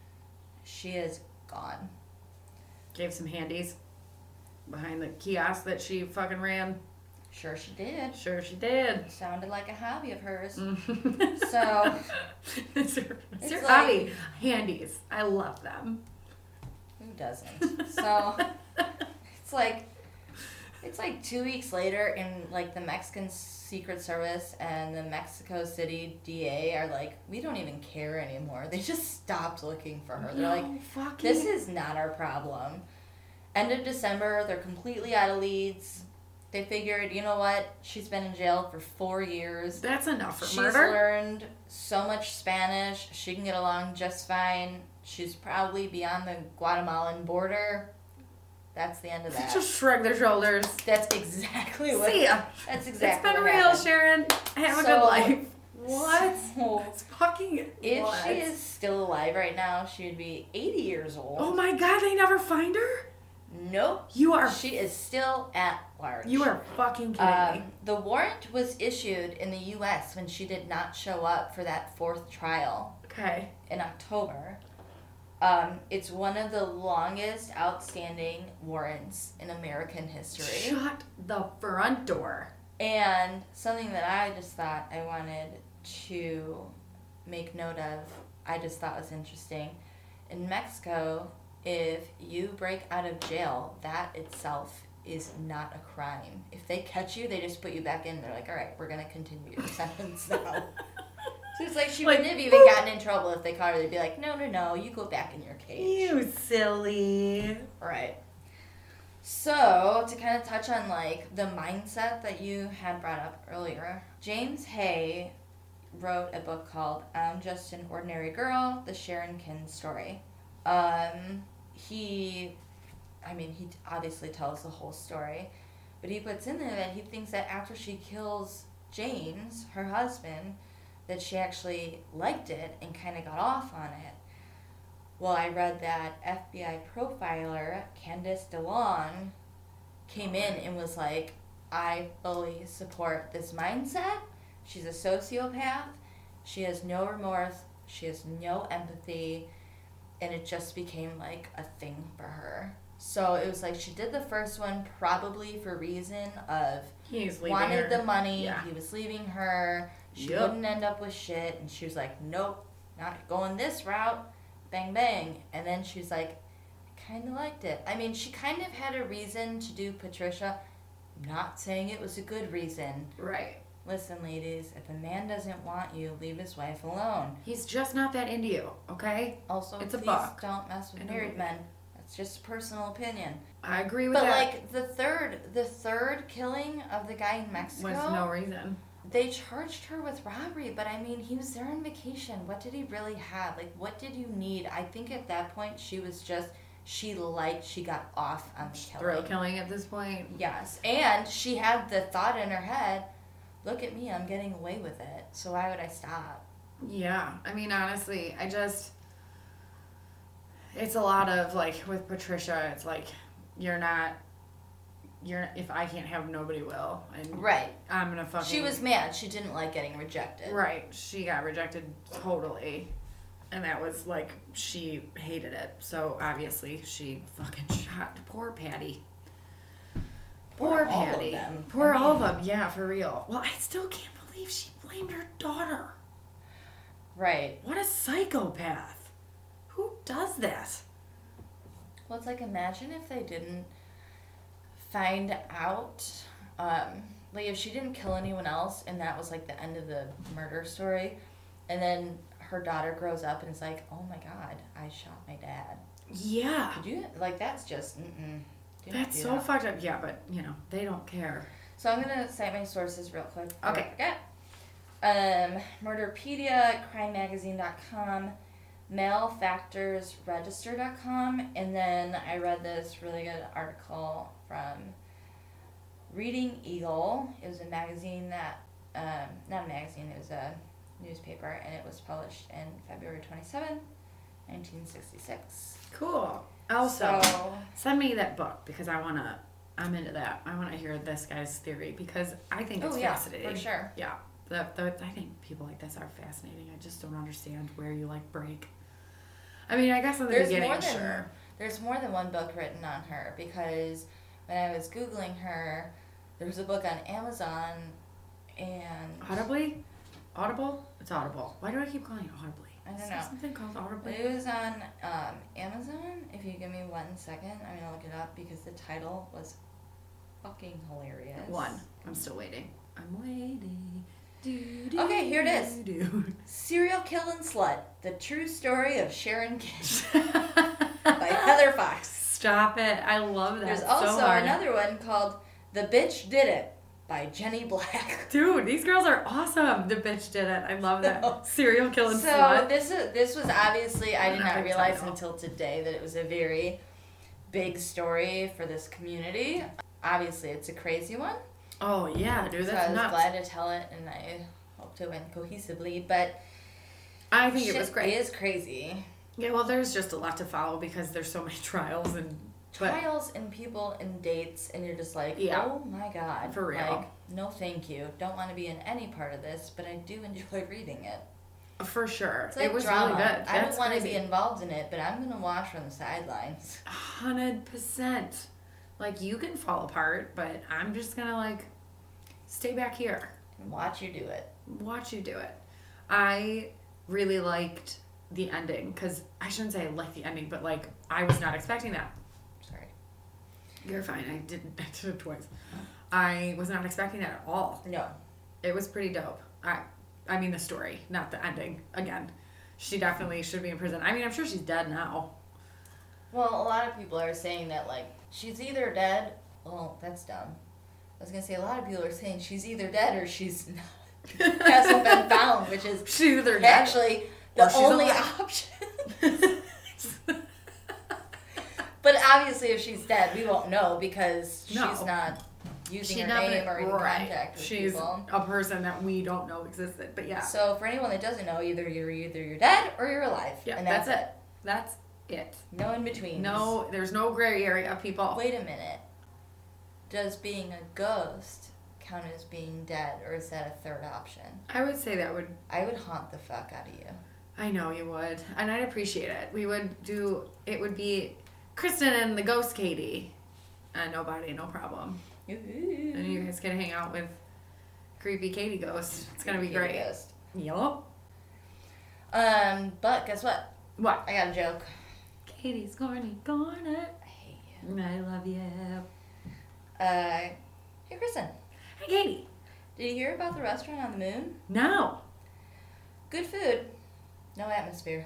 [SPEAKER 2] she is gone.
[SPEAKER 1] Gave some handies behind the kiosk that she fucking ran.
[SPEAKER 2] Sure she did.
[SPEAKER 1] Sure she did.
[SPEAKER 2] Sounded like a hobby of hers.
[SPEAKER 1] Mm.
[SPEAKER 2] So,
[SPEAKER 1] it's her, it's
[SPEAKER 2] it's
[SPEAKER 1] her
[SPEAKER 2] like-
[SPEAKER 1] hobby. Handies. I love them.
[SPEAKER 2] Who doesn't? So, it's like, it's like two weeks later, and like the Mexican Secret Service and the Mexico City D A are like, we don't even care anymore. They just stopped looking for her. They're like,
[SPEAKER 1] No fucking.
[SPEAKER 2] this is not our problem. End of December, they're completely out of leads. They figured, you know what? She's been in jail for four years.
[SPEAKER 1] That's enough for
[SPEAKER 2] She's
[SPEAKER 1] murder.
[SPEAKER 2] learned so much Spanish. She can get along just fine. She's probably beyond the Guatemalan border. That's the end of that.
[SPEAKER 1] Just shrug their shoulders.
[SPEAKER 2] That's exactly what.
[SPEAKER 1] See ya.
[SPEAKER 2] That's exactly.
[SPEAKER 1] It's been
[SPEAKER 2] what
[SPEAKER 1] real,
[SPEAKER 2] happened.
[SPEAKER 1] Sharon. Have a
[SPEAKER 2] So-
[SPEAKER 1] good life. What?
[SPEAKER 2] So,
[SPEAKER 1] It's fucking.
[SPEAKER 2] if
[SPEAKER 1] what?
[SPEAKER 2] she is still alive right now, she would be eighty years old.
[SPEAKER 1] Oh my god, they never find her?
[SPEAKER 2] Nope.
[SPEAKER 1] You are.
[SPEAKER 2] She is still at large.
[SPEAKER 1] You are fucking kidding me.
[SPEAKER 2] Um, the warrant was issued in the U S when she did not show up for that fourth trial
[SPEAKER 1] Okay.
[SPEAKER 2] in October. Um, it's one of the longest outstanding warrants in American history.
[SPEAKER 1] Shut the front door.
[SPEAKER 2] And something that I just thought I wanted to make note of, I just thought was interesting. In Mexico, if you break out of jail, that itself is not a crime. If they catch you, they just put you back in. They're like, all right, we're going to continue your sentence now. So it's like she
[SPEAKER 1] Like,
[SPEAKER 2] wouldn't have even
[SPEAKER 1] boop.
[SPEAKER 2] gotten in trouble if they caught her. They'd be like, no, no, no, you go back in your cage.
[SPEAKER 1] You silly.
[SPEAKER 2] Right. So, to kind of touch on, like, the mindset that you had brought up earlier, James Hay wrote a book called I'm Just an Ordinary Girl, The Sharon Kin Story. Um, he, I mean, he obviously tells the whole story, but he puts in there that he thinks that after she kills James, her husband, that she actually liked it and kind of got off on it. Well, I read that F B I profiler Candice DeLong came in and was like, I fully support this mindset. She's a sociopath. She has no remorse. She has no empathy. And it just became like a thing for her. So it was like she did the first one probably for reason of
[SPEAKER 1] He's leaving
[SPEAKER 2] wanted
[SPEAKER 1] her.
[SPEAKER 2] the money.
[SPEAKER 1] Yeah.
[SPEAKER 2] He was leaving her. She
[SPEAKER 1] Yep.
[SPEAKER 2] wouldn't end up with shit. And she was like, nope, not going this route. Bang, bang. And then she was like, I kind of liked it. I mean, she kind of had a reason to do Patricia. Not saying it was a good reason.
[SPEAKER 1] Right.
[SPEAKER 2] Listen, ladies, if a man doesn't want you, leave his wife alone.
[SPEAKER 1] He's just not that into you, okay?
[SPEAKER 2] Also,
[SPEAKER 1] It's a
[SPEAKER 2] please
[SPEAKER 1] buck.
[SPEAKER 2] don't mess with
[SPEAKER 1] I know.
[SPEAKER 2] married men. That's just a personal opinion.
[SPEAKER 1] I agree with
[SPEAKER 2] But
[SPEAKER 1] that.
[SPEAKER 2] like the third, the third killing of the guy in Mexico,
[SPEAKER 1] with no reason.
[SPEAKER 2] they charged her with robbery. But I mean, he was there on vacation. What did he really have? Like, what did you need? I think at that point she was just she liked she got off on the killing.
[SPEAKER 1] Thrill killing at this point.
[SPEAKER 2] Yes, and she had the thought in her head, look at me, I'm getting away with it. So why would I stop?
[SPEAKER 1] Yeah. I mean, honestly, I just. It's a lot of, like, with Patricia, it's like, you're not. You're if I can't have, nobody will. And
[SPEAKER 2] Right.
[SPEAKER 1] I'm gonna fucking.
[SPEAKER 2] She was mad. She didn't like getting rejected.
[SPEAKER 1] Right. She got rejected totally. And that was like, she hated it. So obviously she fucking shot poor Patty. Poor
[SPEAKER 2] Poor all of
[SPEAKER 1] Patty.
[SPEAKER 2] them.
[SPEAKER 1] Poor
[SPEAKER 2] I
[SPEAKER 1] all of
[SPEAKER 2] mean-
[SPEAKER 1] them. Yeah, for real. Well, I still can't believe she blamed her daughter.
[SPEAKER 2] Right.
[SPEAKER 1] What a psychopath. Who does that?
[SPEAKER 2] Well, it's like, imagine if they didn't find out, um, like if she didn't kill anyone else and that was like the end of the murder story, and then her daughter grows up and is like, oh my god, I shot my dad.
[SPEAKER 1] Yeah.
[SPEAKER 2] Could you, like, that's just, mm-mm. Do not
[SPEAKER 1] That's
[SPEAKER 2] do
[SPEAKER 1] so
[SPEAKER 2] that.
[SPEAKER 1] fucked up. Yeah, but, you know, they don't care.
[SPEAKER 2] So I'm gonna cite my sources real quick. before I
[SPEAKER 1] Okay.
[SPEAKER 2] forget. Um, Murderpedia, crime magazine dot com, male factors register dot com, and then I read this really good article from Reading Eagle. It was a magazine that, um, not a magazine, it was a newspaper, and it was published in February twenty-seventh, nineteen sixty-six.
[SPEAKER 1] Cool. Also,
[SPEAKER 2] So,
[SPEAKER 1] send me that book because I want to, I'm into that. I want to hear this guy's theory because I think it's
[SPEAKER 2] oh yeah,
[SPEAKER 1] fascinating.
[SPEAKER 2] for sure.
[SPEAKER 1] Yeah. The, the, I think people like this are fascinating. I just don't understand where you like break. I mean, I guess in the
[SPEAKER 2] There's
[SPEAKER 1] beginning,
[SPEAKER 2] more than
[SPEAKER 1] sure.
[SPEAKER 2] there's more than one book written on her because when I was googling her, there was a book on Amazon, and
[SPEAKER 1] Audibly? Audible? It's Audible. Why do I keep calling it Audibly?
[SPEAKER 2] I don't
[SPEAKER 1] Is
[SPEAKER 2] know.
[SPEAKER 1] there something called Audibly?
[SPEAKER 2] It was on um, Amazon. If you give me one second, I'm gonna look it up because the title was fucking hilarious.
[SPEAKER 1] One. I'm still waiting. I'm waiting. Do, do,
[SPEAKER 2] Okay, here it is.
[SPEAKER 1] do, do.
[SPEAKER 2] Serial Killing Slut: The True Story of Sharon King by Heather Fox.
[SPEAKER 1] Stop it. I love that.
[SPEAKER 2] There's
[SPEAKER 1] so
[SPEAKER 2] also
[SPEAKER 1] hard.
[SPEAKER 2] another one called The Bitch Did It by Jenny Black.
[SPEAKER 1] Dude, these girls are awesome. The bitch did it. I love that. Serial killing
[SPEAKER 2] So
[SPEAKER 1] slut.
[SPEAKER 2] this is this was obviously I did not
[SPEAKER 1] Epic
[SPEAKER 2] realize
[SPEAKER 1] title.
[SPEAKER 2] until today that it was a very big story for this community. Obviously, it's a crazy one.
[SPEAKER 1] Oh, yeah, dude.
[SPEAKER 2] So
[SPEAKER 1] That's
[SPEAKER 2] I was
[SPEAKER 1] nuts.
[SPEAKER 2] glad to tell it, and I hope to win cohesively. But
[SPEAKER 1] I think
[SPEAKER 2] shit
[SPEAKER 1] it was great.
[SPEAKER 2] is crazy.
[SPEAKER 1] Yeah, well, there's just a lot to follow because there's so many trials and but
[SPEAKER 2] Trials and people and dates, and you're just like,
[SPEAKER 1] Yeah.
[SPEAKER 2] oh my god,
[SPEAKER 1] For real.
[SPEAKER 2] Like, no, thank you. Don't want to be in any part of this, but I do enjoy reading it.
[SPEAKER 1] for sure.
[SPEAKER 2] It's like
[SPEAKER 1] it was
[SPEAKER 2] drama.
[SPEAKER 1] really good.
[SPEAKER 2] I don't
[SPEAKER 1] That's
[SPEAKER 2] want to
[SPEAKER 1] crazy.
[SPEAKER 2] be involved in it, but I'm gonna watch from the sidelines.
[SPEAKER 1] Hundred percent. Like you can fall apart, but I'm just gonna like stay back here,
[SPEAKER 2] And watch you do it.
[SPEAKER 1] watch you do it. I really liked the ending because I shouldn't say I liked the ending, but like I was not expecting that.
[SPEAKER 2] Sorry.
[SPEAKER 1] You're fine. I did. I did it twice. I was not expecting that at all.
[SPEAKER 2] No.
[SPEAKER 1] It was pretty dope. I, I mean the story, not the ending. Again, she definitely should be in prison. I mean, I'm sure she's dead now.
[SPEAKER 2] Well, a lot of people are saying that, like, she's either dead. Well, that's dumb. I was gonna say a lot of people are saying she's either dead or she's not, hasn't been found, which is
[SPEAKER 1] She's either dead.
[SPEAKER 2] actually the
[SPEAKER 1] Or she's
[SPEAKER 2] only
[SPEAKER 1] alive.
[SPEAKER 2] option. But obviously, if she's dead, we won't know because
[SPEAKER 1] No.
[SPEAKER 2] she's not using
[SPEAKER 1] She
[SPEAKER 2] her
[SPEAKER 1] definitely-
[SPEAKER 2] name or in
[SPEAKER 1] right.
[SPEAKER 2] contact with
[SPEAKER 1] She's
[SPEAKER 2] people.
[SPEAKER 1] a person that we don't know existed. But yeah,
[SPEAKER 2] So for anyone that doesn't know, either you're either you're dead or you're alive,
[SPEAKER 1] yeah,
[SPEAKER 2] and
[SPEAKER 1] that's,
[SPEAKER 2] that's,
[SPEAKER 1] it. That's it.
[SPEAKER 2] No in between.
[SPEAKER 1] No, there's no gray area, people.
[SPEAKER 2] Wait a minute. Does being a ghost count as being dead, or is that a third option?
[SPEAKER 1] I would say that would.
[SPEAKER 2] I would haunt the fuck out of you.
[SPEAKER 1] I know you would, and I'd appreciate it. We would do. It would be Kristen and the ghost Katie, and nobody, no problem. And you guys can hang out with creepy Katie ghost. It's gonna be
[SPEAKER 2] Katie
[SPEAKER 1] great.
[SPEAKER 2] Ghost.
[SPEAKER 1] Yup.
[SPEAKER 2] Um, but guess what?
[SPEAKER 1] What?
[SPEAKER 2] I got a joke.
[SPEAKER 1] Katie's corny corner.
[SPEAKER 2] I hate you.
[SPEAKER 1] I love you.
[SPEAKER 2] Uh, hey Kristen,
[SPEAKER 1] Hey, Katie.
[SPEAKER 2] did you hear about the restaurant on the moon?
[SPEAKER 1] No.
[SPEAKER 2] Good food, no atmosphere.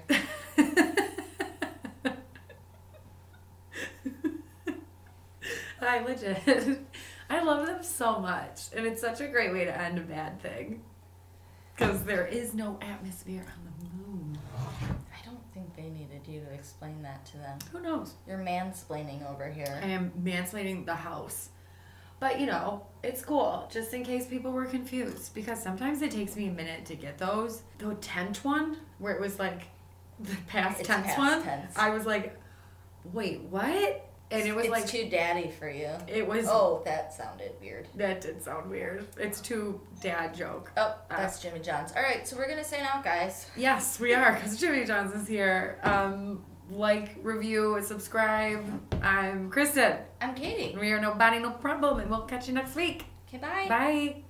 [SPEAKER 1] I legit. I love them so much, and it's such a great way to end a bad thing. Because there is no atmosphere on the moon.
[SPEAKER 2] I don't think they needed you to explain that to them.
[SPEAKER 1] Who knows?
[SPEAKER 2] You're mansplaining over here.
[SPEAKER 1] I am mansplaining the house. But, you know, it's cool, just in case people were confused. Because sometimes it takes me a minute to get those. The tense one, where it was like the past
[SPEAKER 2] It's
[SPEAKER 1] tense
[SPEAKER 2] past
[SPEAKER 1] one,
[SPEAKER 2] tense.
[SPEAKER 1] I was like, wait, what? And it was
[SPEAKER 2] it's
[SPEAKER 1] like,
[SPEAKER 2] too daddy for you.
[SPEAKER 1] it was,
[SPEAKER 2] Oh, that sounded weird.
[SPEAKER 1] that did sound weird. It's too dad joke.
[SPEAKER 2] Oh, that's Jimmy John's. All right, so we're gonna sign out, guys.
[SPEAKER 1] Yes, we are, because Jimmy John's is here. Um, like, review, subscribe. I'm Kristen.
[SPEAKER 2] I'm Katie.
[SPEAKER 1] We are nobody, no problem, and we'll catch you next week.
[SPEAKER 2] Okay, bye.
[SPEAKER 1] Bye.